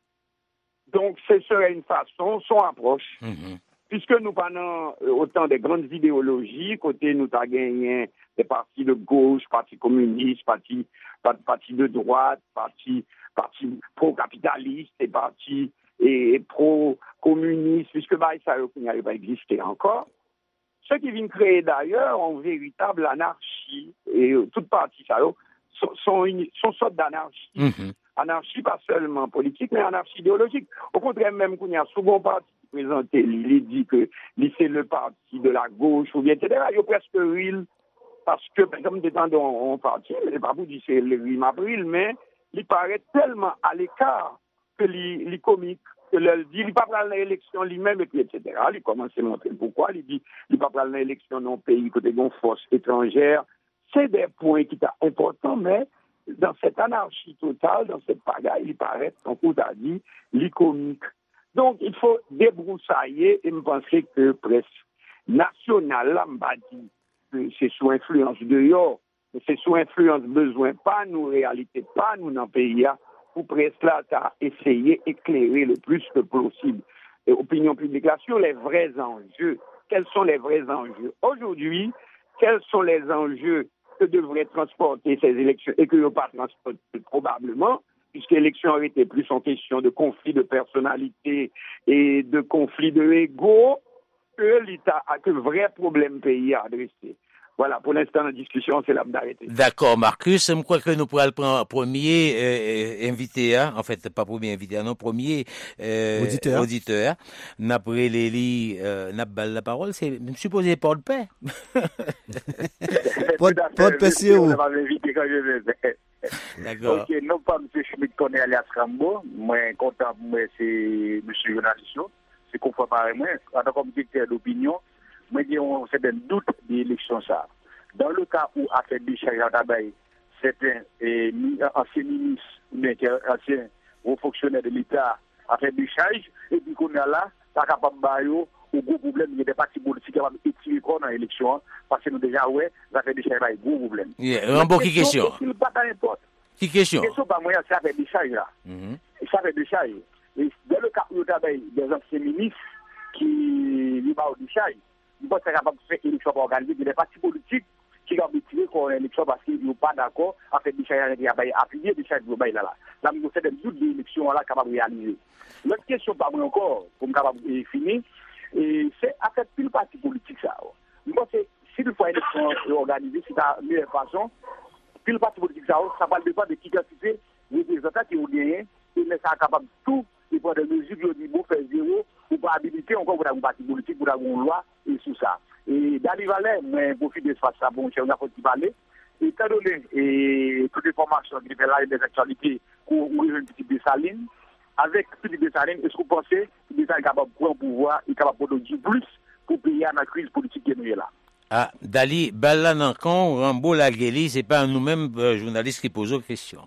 Donc, ce serait une façon, son approche, mm-hmm. Puisque nous prenons autant de grandes idéologies, côté nous avons gagné des partis de gauche, partis communistes, partis, partis de droite, partis, partis pro-capitalistes et partis et pro-communistes, puisque bah, ça n'avait pas existé encore. Ce qui vient créer d'ailleurs une véritable anarchie, et toutes parties ça sont, sont une sont sorte d'anarchie. Mm-hmm. Anarchie pas seulement politique, mais anarchie idéologique. Au contraire, même qu'on y a souvent parti présenté, il dit que c'est le parti de la gauche ou bien et cetera. Il y a presque real Parce que, par exemple, des temps dont on partit, mais pas vous dire c'est le huit avril, mais il paraît tellement à l'écart que les comiques, que le dit, il ne pas prendre l'élection lui-même, et puis, et cetera. Il commence à montrer pourquoi. Il dit, il ne pas prendre l'élection dans le pays, côté d'une force étrangère. C'est des points qui sont importants, mais dans cette anarchie totale, dans cette pagaille, il paraît, comme vous avez dit, les comiques. Donc, il faut débroussailler et me penser que presse nationale, là, m'a dit que c'est sous influence de yo, c'est sous influence besoin, pas nous, réalité, pas nous dans le pays, pour presse là, t'as essayé d'éclairer le plus que possible. Et opinion publique là, sur les vrais enjeux. Quels sont les vrais enjeux? Aujourd'hui, quels sont les enjeux que devraient transporter ces élections et que n'ont pas transporté probablement, puisque l'élection aurait été plus en question de conflit de personnalité et de conflit de ego que l'État a que vrai problème pays à adresser. Voilà, pour l'instant, la discussion, c'est là d'arrêter. D'accord, Marcus. Je crois que nous pourrons prendre premier euh, invité, hein? En fait, pas premier invité, non, premier euh, auditeur. auditeur. N'après Lélie, euh, n'a pas la parole, c'est supposé porte-paix. Porte-paix, c'est où? D'accord. Ok, non pas M. Schmidt connaît alias Rambo, moi, content, moi, c'est M. Journaliste, c'est conforme à moi, en tant que directeur d'opinion. Moi, j'ai un certain doute de l'élection ça. Dans le cas où a fait des charges à tabac, certains eh, anciens ministres, mais anciens hauts fonctionnaires de l'État a fait des charges, et puis qu'on est là, pas capable de bailler, au gros problème, il y a des partis politiques qui ont étiré dans l'élection, parce que nous déjà, ouais, ça fait des charges, il y a gros problème. Rambo, qui question? Qui question? Question, pas moyen, ça fait des charges là. Ça fait des charges. Et dans le cas où il y a des anciens ministres qui lui ont des charges, il faut être capable de faire une élection pour organiser des partis politiques qui ont tiré pour l'élection parce qu'ils ne sont pas d'accord avec des charges qui ont appuyé des charges globales là. Là, nous avons des doutes d'élection là capables de réaliser. L'autre question, pas moi encore, pour me capable de finir, c'est avec tout le parti politique ça. Moi, c'est si il faut une élection organisée, c'est la meilleure façon. Puis le parti politique ça, ça va dépendre de qui quantité les représentants qui ont gagné, et mais ça capable de tout. Il faut des mesures au niveau faire zéro pour pas habiliter encore pour un parti politique, pour une loi et tout ça. Et Dali Valais, mais profite de ça, ça bon, on a fait parler. Et étant donné et toutes les formations qui fait là des actualités pour ouvrir une petite Dessaline, avec petite Dessaline, est-ce que vous pensez que l'État est capable de prendre pouvoir, est capable de produire plus pour payer à la crise politique qui est là? Ah, Dali, Balanankon, Rambo Lagueli, c'est pas nous-mêmes euh, journalistes qui posent aux questions.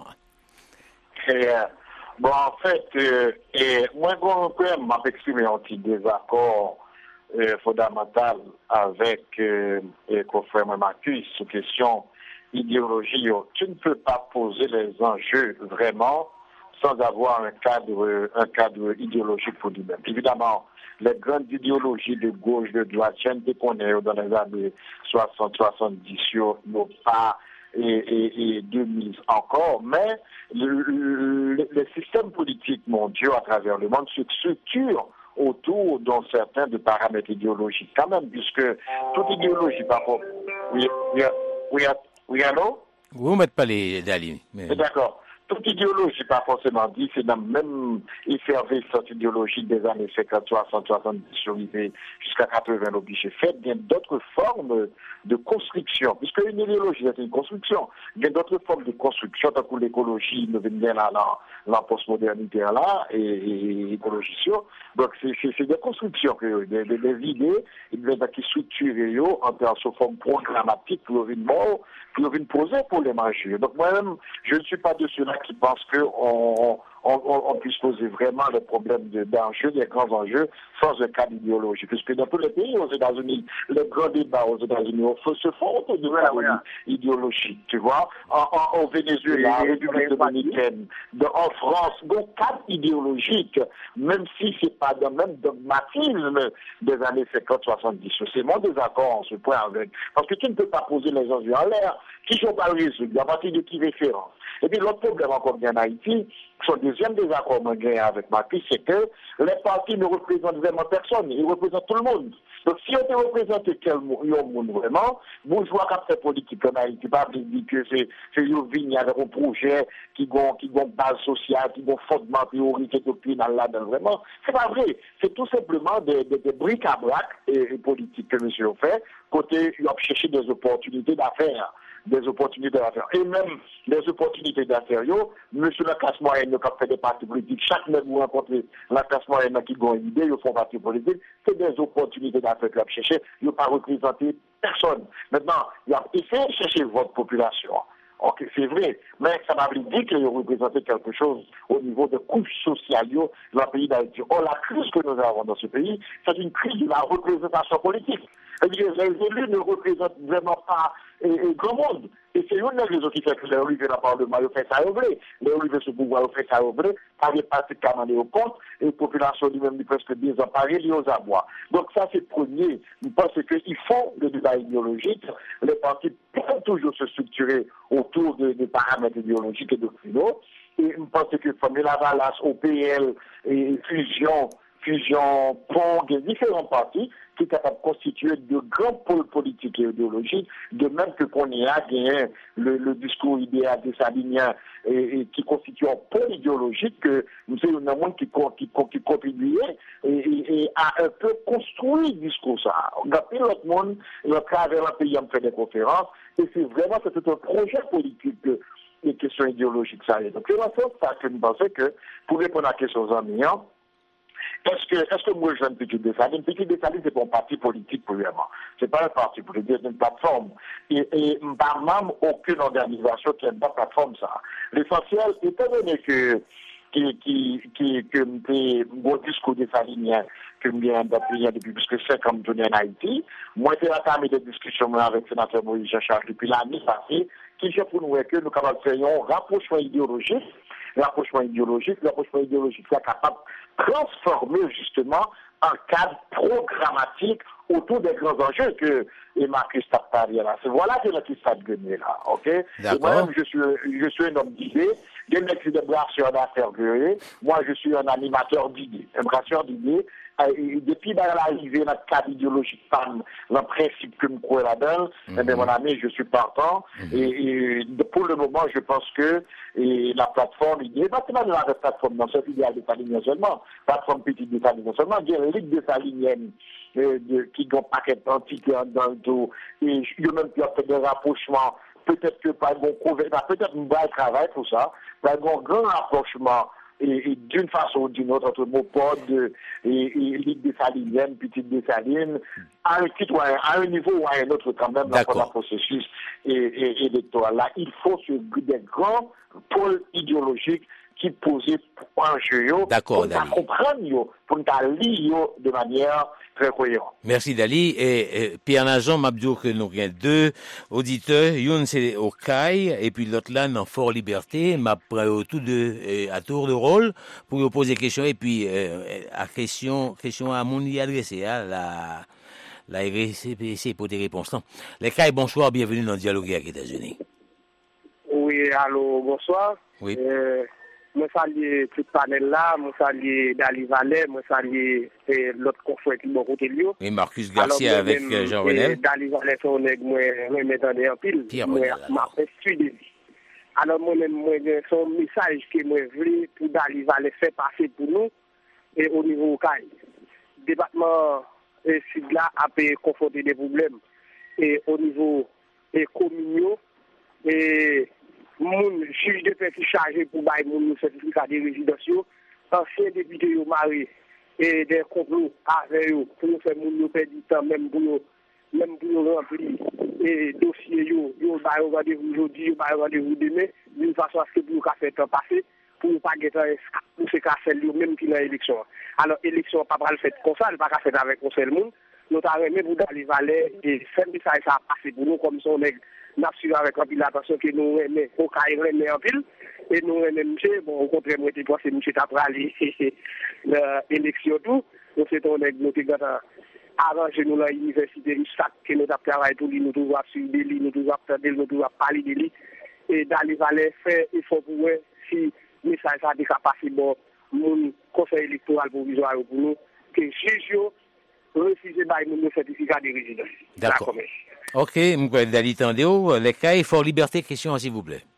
Et, euh, Bon, en fait, euh, et moi, je m'a exprimé un petit désaccord euh, fondamental avec euh, le confrère Marcus sur question idéologie. Tu ne peux pas poser les enjeux vraiment sans avoir un cadre, un cadre idéologique pour lui-même. Évidemment, les grandes idéologies de gauche, de droite, je connais dans les années soixante soixante-dix, n'ont pas et, et, et deux mille encore, mais le, le, le système politique mondial à travers le monde se structure autour d'un certain de paramètres idéologiques quand même, puisque toute idéologie, par contre, oui, oui, oui, oui, allô? Vous ne mettez pas les Dali. Mais... D'accord. Toute idéologie, pas forcément dit, c'est dans le même effervescence idéologique des années cinquante, soixante, soixante-dix, jusqu'à quatre-vingts, l'obligé fait. Il y a d'autres formes de construction, puisque une idéologie, c'est une construction. Il y a d'autres formes de construction, tant que l'écologie, nous venons bien là, dans la postmodernité là, et, et l'écologie. Donc, c'est, c'est, c'est des constructions, que, des, des, des idées, qui structurent en sous forme programmatique pour une mort, pour une poser pour les manger. Donc, moi-même, je ne suis pas de ceux-là qui pensent qu'on on, on, on puisse poser vraiment le problème de, d'enjeux, des grands enjeux, sans un cadre idéologique. Puisque dans tous les pays, aux États-Unis, les grands débats aux États-Unis se font autour de la voilà. idéologie, tu vois. En, en, au Venezuela, en République dominicaine, de, en France, donc cadre idéologique, même si c'est pas dans le même dogmatisme des années cinquante soixante-dix. C'est mon désaccord en ce point avec. Parce que tu ne peux pas poser les enjeux en l'air. qui sont pas résolus, à partir de qui référence. Et puis l'autre problème encore bien en Haïti, son deuxième désaccord avec Macri, c'est que les partis ne représentent vraiment personne, ils représentent tout le monde. Donc si on te représente quel monde vraiment, bourgeois qui a fait politique en Haïti, pas dire que c'est c'est une vigne avec un projet qui ont qui ont base sociale, qui ont fondement théorique et doctrinal là-dedans vraiment, c'est pas vrai. C'est tout simplement des, des, des bric-à-brac et, et politiques que monsieur a fait, côté il a cherché des opportunités d'affaires. Des opportunités d'affaires. Et même des opportunités d'affaires, yo, monsieur la classe moyenne qui fait des partis politiques, chaque même vous rencontrez la classe moyenne qui a une idée, ils font parti politique, c'est des opportunités d'affaires qu'ils ont cherché, ils n'ont pas représenté personne. Maintenant, ils ont essayé de chercher votre population. Ok, c'est vrai, mais ça m'a dit qu'ils ont représenté quelque chose au niveau de couches sociales dans le pays d'Haïti. Or, la crise que nous avons dans ce pays, c'est une crise de la représentation politique. C'est-à-dire les élus ne représentent vraiment pas et, et grand monde. Et c'est une des raisons qui fait que les arrivés dans le Parlement, ils ont fait ça au vrai. Les arrivés sur le pouvoir, ils ont fait ça au vrai. Par les partis qui ont au compte, et la population lui-même, presque désemparée, liée aux abois. Donc ça, c'est premier. Je pense qu'il faut le débat idéologique. Les partis peuvent toujours se structurer autour de, des paramètres idéologiques et doctrinaux. Et je pense que Famille Valas, O P L, et Fusion, Fusion, Pong, et différents partis qui sont capables de constituer de grands pôles politiques et idéologiques, de même que qu'on y a gagné le, le discours idéal des Saliniens et, et qui constitue un pôle idéologique que nous sommes un monde qui, qui, qui contribuait et, et, et a un peu construit le discours ça. On a pris l'autre monde, et à travers le pays, on fait des conférences, et c'est vraiment c'est un projet politique de, des questions idéologiques. Ça. Donc c'est dans ce sens que nous pensons que, pour répondre à la question aux amis, Est-ce que, est-ce que moi, je suis un petit Dessalines? Petit Dessalines, c'est pas un parti politique, premièrement. C'est pas un parti politique, c'est une plateforme. Et, et, par même, aucune organisation qui a une plateforme, ça. L'essentiel, étant donné que, qui, qui, qui, que, mon discours Dessalines, que je viens d'appuyer depuis plus que cinq ans en Haïti, moi, j'ai entamé des discussions avec le sénateur Moïse Jean-Charles depuis l'année passée, qui j'ai pour nous que nous sommes capables de faire un rapprochement idéologique, rapprochement idéologique, rapprochement idéologique, c'est capable de transformer justement un cadre programmatique autour des grands enjeux que Marcus a parlé là. C'est voilà que la question de gagner là, ok? Et moi-même, je suis, je suis un homme d'idées, des mecs qui débrassent sur d'affaires guerriers. Moi, je suis un animateur d'idées, un brasseur d'idées. Et depuis l'arrivée dans le cadre idéologique, le principe que je crois là-dedans, mm-hmm. eh mon ami, je suis partant. Mm-hmm. Et, et pour le moment, je pense que et la plateforme, il y a pas de plateforme dans cette idée de Salinienne seulement, plateforme petite de Salinienne seulement, il y a une ligue de Salinienne euh, qui ont un paquet d'antiques dans le dos, et il y a même qui a fait des rapprochements, peut-être que par bon peut-être un bon travail pour ça, par un grand rapprochement. Et, et d'une façon ou d'une autre, entre Mopod et, et Ligue des Saliniennes, Petite des Salines, à un titre, à un niveau ou à un autre quand même, dans le processus et, et, électoral. Là, il faut se, des grands pôles idéologiques qui posent un jeu, pour nous comprendre, pour nous lire de manière très cohérente. Merci Dali. Et, et Pierre Najon m'a dit que nous avons deux auditeurs, une c'est au C A I et puis l'autre là dans Fort Liberté, m'a pris tout de à tour de rôle pour vous poser des questions et puis euh, à question question à mon y adresser à la la R C P C pour des réponses. Non. Les C A I, bonsoir, bienvenue dans Dialogue avec les États-Unis. Oui, allô, bonsoir. Oui. Euh, Moi, salue tout le panel là, moi, salue Dali Valais, moi, salue l'autre confrère qui m'a côté lui. Et Marcus Garcia alors, avec même, Jean Renel. Dali Valais, c'est un nègre, moi, je m'attendais en pile. Pierre moi, Renel. m'a fait suivre. Alors, moi-même, moi, son message que moi, voulais pour Dali Valais faire passer pour nous, et au niveau C A I. Le département sud là a pu confronter des problèmes. Et au niveau des communaux, et mon juge de paix qui chargé pour bailler mon certificat de résidence, ancien député yo marié et des complots avec eux pour nous faire mon perdre du temps même pour nous même pour nous remplir et dossier yo yo bailler rendez-vous aujourd'hui yo bailler rendez-vous demain d'une façon à ce que pour nous faire temps passer pour pas gagner pour ce cas celle même qui dans élection. Alors élection pas pas le fait comme ça, pas faire avec un seul monde. Nous avons aimé pour dans les valets et faire ça ça a passé pour nous comme son nègre. Nous avons avec un pile attention que nous aimons au cas où en pile et nous aimons monsieur bon au contraire moi je pense que monsieur t'a aller l'élection tout donc c'est on est nous arranger nous dans l'université, chaque que nous travaillons pour lui, nous devons suivre lui, nous devons attendre, nous devons parler de lui, et d'aller aller faire, il faut pour eux, si le message a été passé bon, mon conseil électoral provisoire pour nous, que juge refuser par mon certificat de résidence. D'accord. Ok, m'gwe dali tandeo, les cas, Fort Liberté, question s'il vous plaît.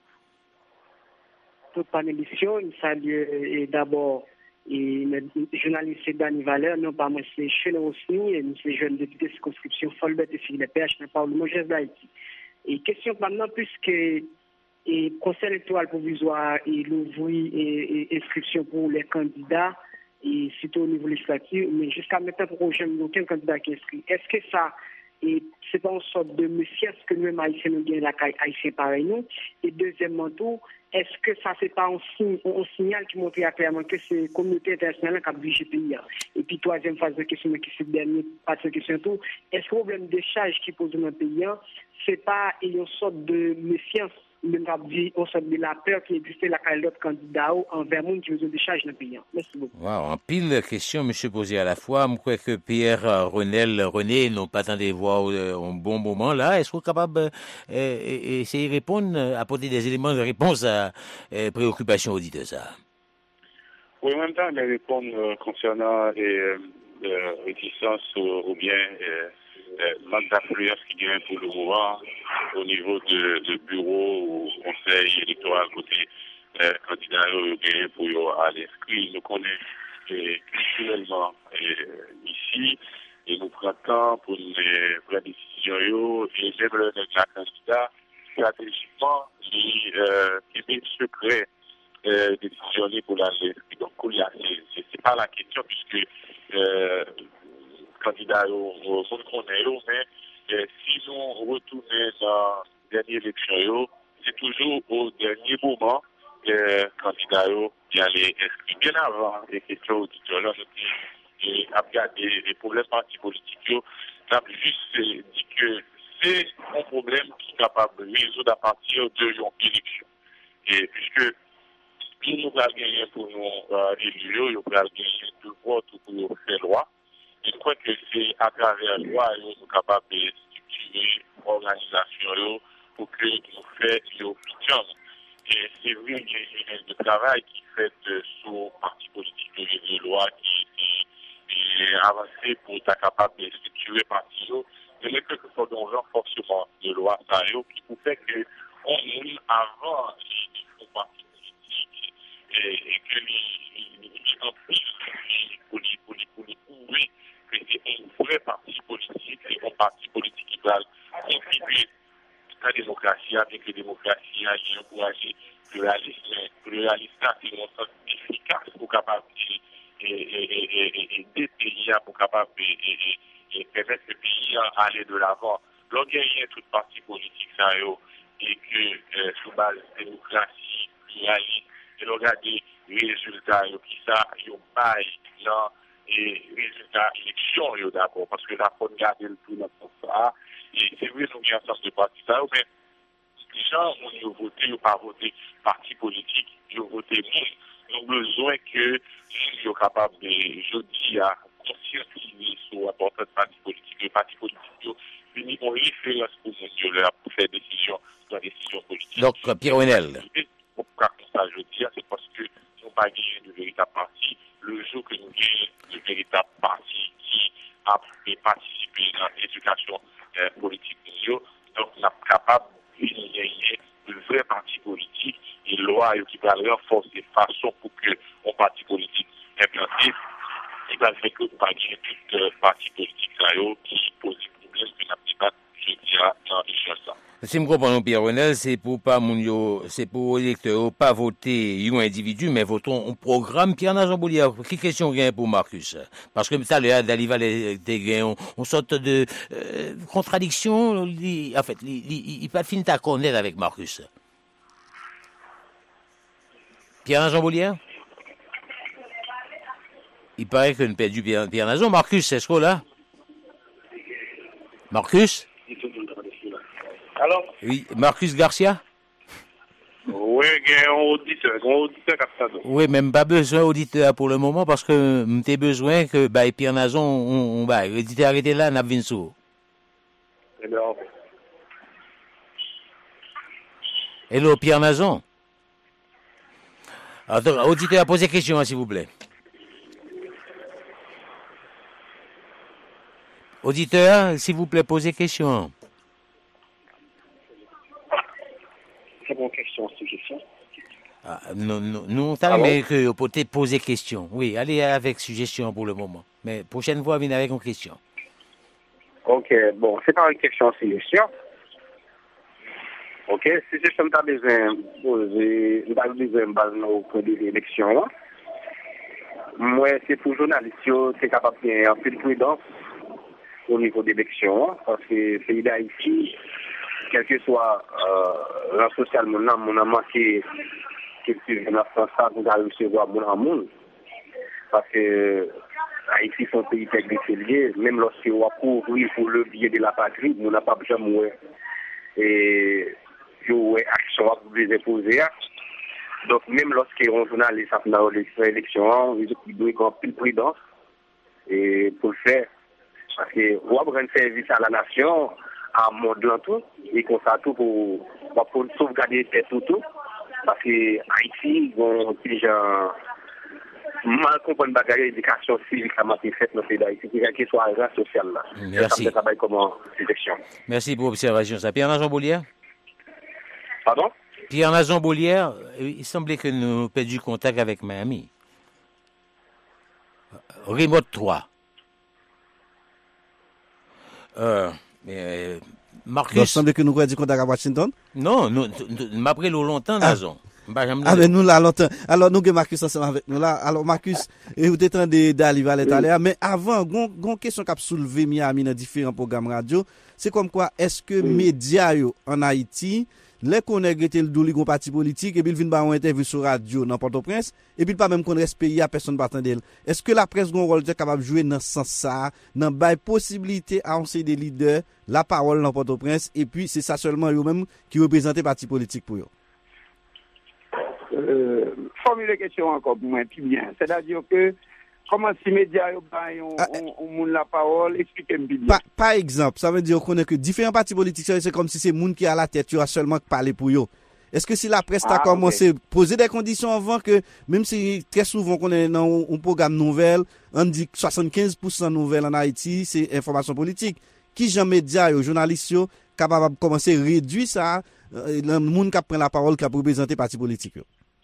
Toute panélisation, il salue d'abord et journaliste Dani Valère, non pas moi c'est Chénon Osni, et c'est jeune député de circonscription Folbert et Philippe P H dans le Parlement d'Haïti. Et question maintenant, puisque le Conseil électoral provisoire et l'ouvrit et inscription pour les candidats, et surtout au niveau législatif, mais jusqu'à maintenant, pour j'aime aucun candidat qui est inscrit. Est-ce que ça, et c'est pas une sorte de méfiance que nous-mêmes haïtiens nous gagnons la caille haïtien pareil nous? Et deuxièmement tout, est-ce que ça c'est pas un signe, un signal qui montre clairement que c'est la communauté internationale qui a obligé le pays? Et puis troisième phase de question, qui c'est le dernier pas de question tout, est-ce que le problème de charge qui pose dans le pays, c'est pas une sorte de méfiance, même dit on sorte de la peur qui existait la caille l'autre candidat envers monde qui ont des charges dans le pays? Merci beaucoup. Wow, en pile question, monsieur posé à la fois. Je crois que Pierre Renel, René n'ont pas attendu de voir un bon moment là. Est-ce que vous êtes capable d'essayer de répondre, apporter des éléments de réponse à euh, préoccupations auditeurs ça? Oui, en même temps, les répondre concernant les euh, réticences ou, ou bien euh, le manque d'affluence qui gagne pour le moment au niveau de, de bureau ou conseil électoral côté euh, candidat gagné pour aller inscrire. Nous connaissons euh, culturellement euh, ici et nous prenons temps pour les prendre des décisions et même le candidat stratégiquement il euh, est secret euh, décisionner pour l'aller. Donc c'est, c'est pas la question puisque euh, candidat au monde qu'on est, mais euh, si nous retournons dans la dernière élection, c'est toujours au dernier moment que le candidat qui allait inscrire. Bien avant les questions auditeurs, là, et à regarder les problèmes partis politiques, ça juste dit que c'est un problème qui est capable de résoudre à partir de l'élection. Et puisque nous nous allons gagner pour nous euh, élire, nous allons gagner de vote pour faire loi. Je crois que c'est à travers la loi que nous sommes capables de structurer l'organisation pour que nous fassions l'opinion. Et c'est vrai qu'il y a un travail qui est fait sur le parti politique de loi qui est avancé pour être capable de structurer le parti. Mais il y a quelque chose de renforcement de loi qui vous fait que on est avant les partis politiques et que les entreprises pour les prouver que c'est un vrai parti politique, c'est un parti politique qui va contribuer à la démocratie, avec la démocratie, à encourager le pluralisme. Le pluralisme, c'est un sens efficace pour capable des pays pour capable de permettre le pays d'aller de l'avant. L'on gagne toute parti politique, ça et que sous base de démocratie, pluralisme, et l'on regarde les résultats qui ça, ils ont bail là. Et résultat élection d'accord parce que la faut garder le tout dans ça et c'est vrai nous bien sens de parti ça mais les gens ont voté ou pas voté parti politique ils ont voté nous nous besoin que nous soyons capables de jeudi à conscientiser sur l'importance de parti politique les partis politiques ils ont référence pour nous leur faire décision dans décision politique. Donc Pierre Renel pourquoi ça je dis c'est parce que nous pas gagné de véritable parti le jour que nous gagnons le véritable parti qui a participé dans l'éducation euh, politique mondiale, donc on est capable de gagner de vrais partis politiques et loi qui va renforcer façon pour que mon parti politique implanté et va faire que nous pas gagner tout euh, parti politique qui pose des problèmes que nous pas je dirais dans l'échange ça. Si je comprends, Pierre Renel, c'est pour pas mon c'est pour électeurs pas voter un individu, mais votons un programme. Pierre Najan Boulier, quelle question gagne pour Marcus? Parce que ça, le d'Alival est on sorte de euh, contradiction. Li, en fait, il pas fini à connaître avec Marcus. Pierre Najan Boulier? Il paraît que nous perdu Pierre, Pierre Najan. Marcus, est-ce qu'on là? Marcus? Alors? Oui, Marcus Garcia? Oui, Oui, il y a un auditeur, un auditeur captado. Oui, même pas besoin d'auditeur pour le moment parce que m'était besoin que bah Pierre Nazon on, on bah l'auditeur arrêté là n'a vinn sous. Eh bien, ok. Hello Pierre Nazon. Attends, auditeur posez question s'il vous plaît. Auditeur, s'il vous plaît, posez question. C'est mon question, suggestion. Ah, non, non, nous, t'as aimé que vous pouvez poser question. Oui, allez avec suggestion pour le moment. Mais prochaine fois, venez avec une question. Ok, bon, c'est pas une question, suggestion. Ok, si c'est comme tu as besoin de poser, tu as besoin de au cours de l'élection, moi, c'est pour journalistes, c'est capable de faire un peu de prudence au niveau de l'élection, parce que le pays d'Haïti, quel que soit euh, la social, mon âme, mon âme, qui est la France, vous allez recevoir mon amour. Parce que Haïti, c'est un pays très lié, même lorsque on a couru pour le biais de la patrie, on n'a pas besoin de et je action à vous les imposer. Donc, même lorsqu'on journaliste a dans l'élection, il doit avoir plus de prudence et pour le faire. Parce que on va rendre service à la nation, à monde tout, et qu'on ça tout pour, pour sauvegarder tout, tout. Parce que Haïti, on déjà mal comprendre bagarre l'éducation civique à ma faite dans le pays d'Haïti, qui soit un race social là. Merci. Ça travaille comme sélection. Merci pour l'observation. Ça, Pierre Nazon Bolière. Pardon? Pierre Nazon Bolière, il semblait que nous perdu contact avec Miami. Remote trois. Euh, mais, Marcus. Il semble que nous avons dit contact à Washington? Non, nous, m'après longtemps, Nazon. Ah, mais nous là, longtemps. Alors, nous avons Marcus ensemble avec nous là. Alors, Marcus, vous êtes en train d'arriver à l'état, mais avant, une question qui a soulevé Miami dans différents programmes radio, c'est comme quoi, est-ce que les médias en Haïti, les connectés le douli gon parti politique et puis il vient ba une interview sur radio dans Port-au-Prince et puis pas même qu'on reste pays à personne pas attendre. Est-ce que la presse gon rôle capable jouer dans ce sens ça, dans bail possibilité à on des leaders la parole dans Port-au-Prince et puis c'est ça seulement eux même qui représente parti politique pour eux. Euh, formuler question encore pour moi plus bien, c'est-à-dire que comment si médias ont la parole, expliquez-moi bien. Par, par exemple, ça veut dire qu'on est que différents partis politiques, c'est comme si c'est monde qui a la tête, tu as seulement parlé pour eux. Est-ce que si la presse a ah, commencé à okay. poser des conditions avant que, même si très souvent qu'on est dans un programme nouvelle, on dit que soixante-quinze pour cent nouvelles en Haïti, c'est information politique. Qui j'en médias et journalistes capable de commencer à réduire ça, le monde qui prend la parole, qui a représenté parti politique.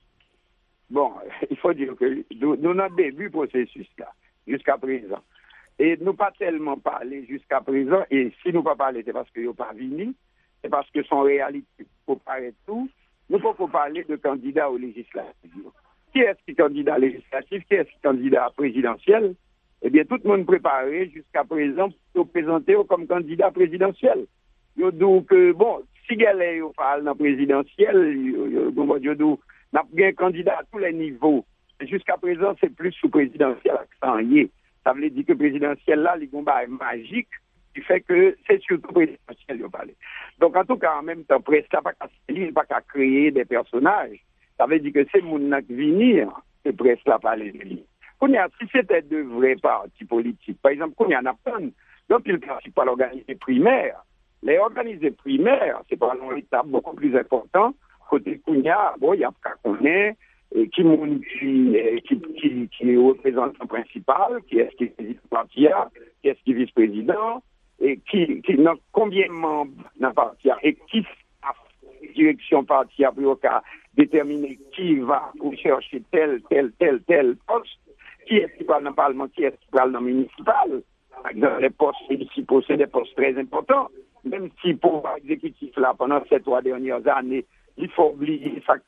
Bon, il faut dire que nous, nous avons début processus là, jusqu'à présent. Et nous pas tellement parlé jusqu'à présent, et si nous pas parler, c'est parce que nous pas venu, c'est parce que son réalité pour paraître tout, nous ne pouvons pas parler de candidats aux législatives. Qui est-ce qui est candidat législatif, qui est-ce qui est candidat présidentiel? Eh bien, tout le monde préparé jusqu'à présent pour présenter comme candidat présidentiel. Donc, bon, si vous parlez dans présidentiel, vous n'a pas un candidat à tous les niveaux. Jusqu'à présent, c'est plus sous présidentiel accent y. Ça veut dire que présidentiel là, les combats est magique, qui fait que c'est surtout présidentiel vous parlez. Donc en tout cas, en même temps, presse pas qu'à pas qu'à créer des personnages. Ça veut dire que c'est mon qui venir, c'est presse là parler de lui. Si c'était de vrais partis politiques, par exemple, qu'on y en a plein, donc il ne pas l'organiser primaire. Les organisés primaires, c'est pas une étape beaucoup plus importante. Côté Kounia, bon, il y a pas qu'on est, qui, qui, qui, qui, qui représente le principal, qui est-ce qui est président parti, qui est-ce qui est vice-président, et qui, qui, dans combien de membres dans le parti, et qui a direction parti pour déterminer qui va pour chercher tel, tel, tel, tel poste, qui est-ce qui parle dans le Parlement, qui est-ce qui parle dans le municipal. Par exemple, les postes municipaux, c'est des postes très importants, même si pour l'exécutif, là, pendant ces trois dernières années, il faut oublier ça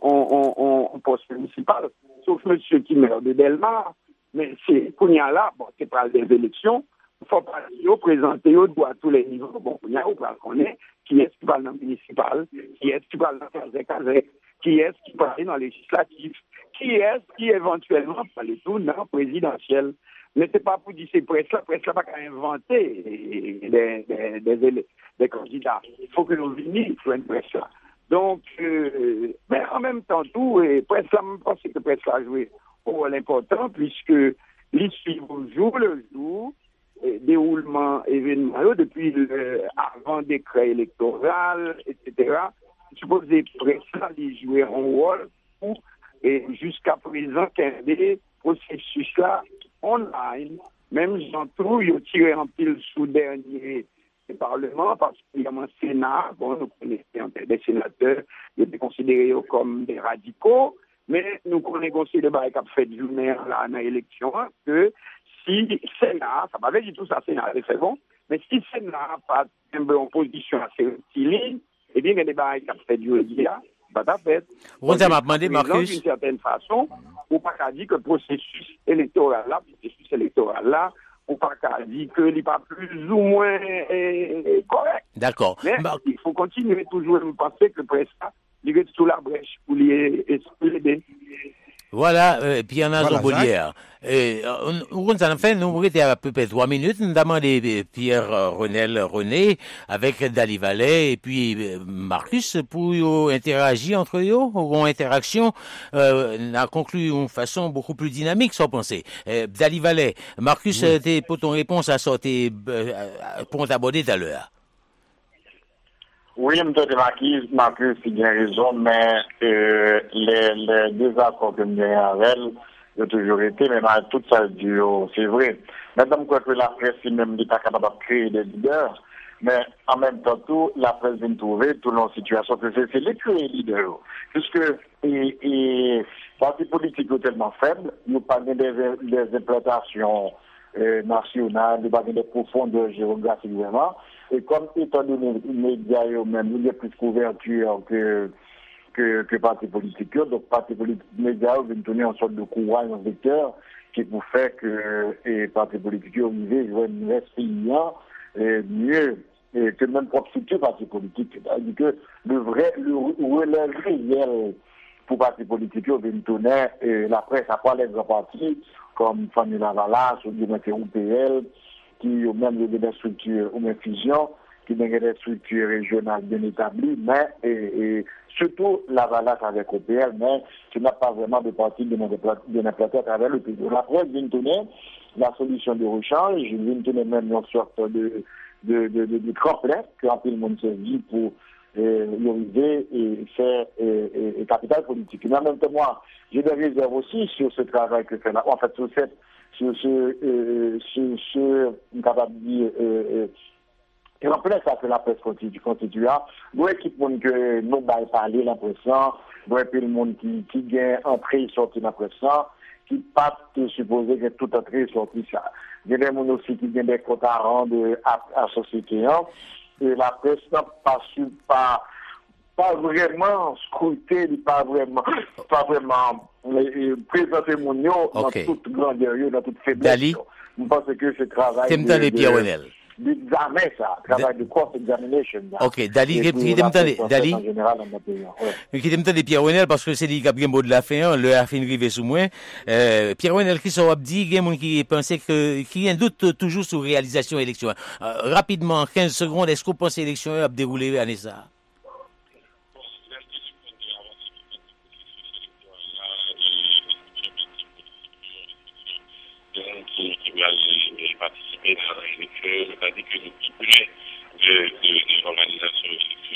qu'on poste municipal, sauf monsieur qui meurt de Delmar, mais c'est Kounia là, bon, c'est pas des élections, il faut pas présenter au doigt à tous les niveaux, bon, Kounia, on va connaître qui est-ce qui parle dans le municipal, qui est-ce qui parle dans le Kazek, qui est-ce qui parle dans le législatif, qui est-ce qui éventuellement parle tout dans le présidentiel. Mais c'est pas pour dire c'est presse là, presse là pas qu'à inventer des, des, des, des, des candidats. Il faut que nous venions sur une presse là. Donc, euh, mais en même temps, tout, et presse, ça me pense que presse a joué un rôle important, puisque les suivent jour le jour, et déroulement événement, depuis le, avant décret électoral, et cetera. Je suppose que presse a joué un rôle pour, et jusqu'à présent, qu'un des processus-là, online, même j'entends, ils ont tiré en pile sous dernier Parlement, particulièrement le Sénat, bon, nous connaissons des sénateurs, ils étaient considérés comme des radicaux, mais nous connaissons aussi le bail qui a fait du maire là, dans l'élection, que si le Sénat, ça ne veut pas dire tout ça, Sénat, c'est bon, mais si le Sénat n'a pas une position assez rectiligne, eh bien, il y a des bails qui a fait du là, pas ta fait. Vous avez demandé, Marcus? D'une certaine façon, on ne peut pas dire que le processus électoral là, le processus électoral là, on ne peut pas dire que n'est pas plus ou moins eh, correct. D'accord. Mais Mar- il faut continuer toujours à penser que après ça, il est sous la brèche pour les aider. Voilà, euh, Pierre-Nazon Bolière. Euh, on, on a fait, nous, était à peu près trois minutes, nous demandé Pierre Renel René avec Dali Vallet et puis euh, Marcus pour euh, interagir entre eux, ou interaction, euh, a conclu une façon beaucoup plus dynamique, sans penser. Euh, Dali Vallet, Marcus, oui. T'es, pour ton réponse à sortir, euh, pour t'aborder tout à l'heure. Oui, M. Marquis, Marcus, il a raison, mais euh, les, les désaccords que nous avons avec elle, ont toujours été, mais tout ça dure, c'est vrai. Maintenant, quoi que la presse même n'est pas capable de créer des leaders, mais en même temps, tout, la presse vient trouver toute la situation que c'est, c'est les créer leaders. Puisque et, et parti politique est tellement faible, nous parlons des, des implantations euh, nationales, nous parlons des profondeurs géographiques vraiment. Et comme étant donné les médias eux-mêmes, il y a plus de couverture que, que, que partis politiques, donc partis politiques, médias viennent donner une sorte de courage, un vecteur, qui vous fait que les partis politiques vivent une respirant mieux et que même propre structure partis politiques. C'est-à-dire que le vrai, le relève réel pour partis politiques viennent donner la presse à part les grands partis, comme Fanny Lavalas, ou U P L, qui ont même des structures ou même fusion, qui ont des structures régionales bien établies, mais et, et surtout la Valace avec O P L, mais qui n'a pas vraiment de parti de l'implanter à travers le pays. La presse vient donner la solution de rechange, vient donner même une sorte de, de, de, de, de tremplin que tout le monde se dit pour l'orienter et faire et, et, et capital politique. Mais en même temps, moi, j'ai des réserves aussi sur ce travail que fait là. En fait, sur cette sur ce, euh, sur ce, capable de dire, euh, et en plus, ça fait la presse continue, continue, nous équipons que nous, bah, parler l'impression, nous équipons le monde qui, qui gagne entrée et sortie l'impression, qui pas supposer que tout entrée et sortie ça. Il y a des gens aussi qui gagnent des comptes à rendre à la société, hein, et la presse n'a pas su, pas, pas vraiment scruter, pas vraiment, pas vraiment, présenter mon nom dans toute grandeur, dans toute faiblesse. Dali. Je pense que ce travail. T'aimes de, de Pierre Renel. D'examen, ça. Travail de cross-examination. Ok, Dali, qui t'aime de Dali. Qui t'aime de Pierre Renel, parce que c'est lui qui a pris un mot de la fin, le a fait river sous moi. Euh, Pierre Renel, qui s'en dit, il y a des gens qui pensaient que, qui a un doute toujours sur réalisation élection. Euh, rapidement, quinze secondes, est-ce qu'on pense que l'élection a déroulé l'année ça? Qui, qui va participer dans l'élection, c'est-à-dire que nous stipuler de, de, de l'organisation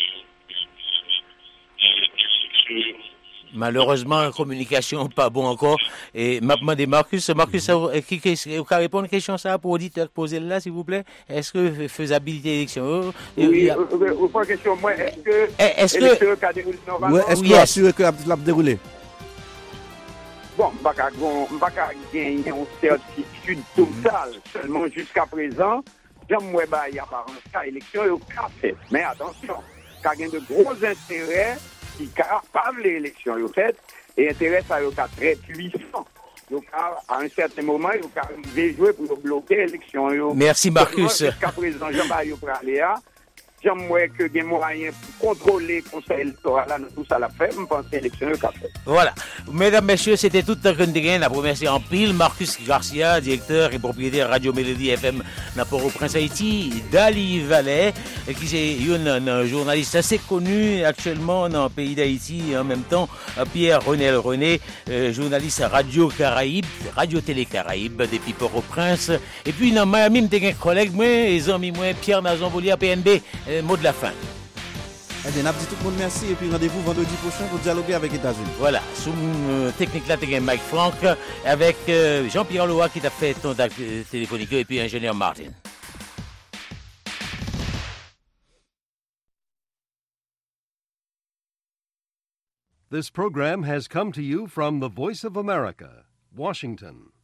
de l'élection. Malheureusement, la communication pas bon encore. Et m'a demandé Marcus, Marcus, qui, qui, qui, vous pouvez répondre à une question ça pour auditeur poser là, s'il vous plaît? Est-ce que faisabilité d'élection? Oui, vous posez une question, moi, est-ce que est-ce que est-ce que assuré que l'a déroulé? Bon, je ne vais pas gagner une certitude totale seulement jusqu'à présent. J'aimerais bien y avoir une élection et au café. Mais attention, il y a de gros intérêts qui capent l'élection et intérêts ça très puissants. Donc, à un certain moment, il faut arriver jouer pour bloquer l'élection. Merci Marcus. Jusqu'à présent, Jean-Marie Praléa, j'aime moi que des moyens pour contrôler le conseil électoral là, tout ça l'a fait, je pense que l'élection est fait. Voilà. Mesdames, messieurs, c'était tout le temps la première c'est en pile. Marcus Garcia, directeur et propriétaire Radio Mélodie F M dans Port-au-Prince Haïti, Dali Valais, qui est un, un journaliste assez connu actuellement dans le pays d'Haïti, en même temps, Pierre Renel René, euh, journaliste Radio Caraïbe, Radio Télé Caraïbe, depuis Port-au-Prince. Et puis dans Miami, j'ai un collègue, moi, et amis, moi, Pierre Nazon Bolier, P N B, euh, mot de la fin. Eh bien, on dit tout le monde merci et puis rendez-vous vendredi prochain pour dialoguer avec les États-Unis. Voilà, sous euh, technique là, tu as Mike Frank avec euh, Jean-Pierre Loa qui t'a fait ton euh, téléphonique et puis ingénieur Martin. This program has come to you from the Voice of America, Washington.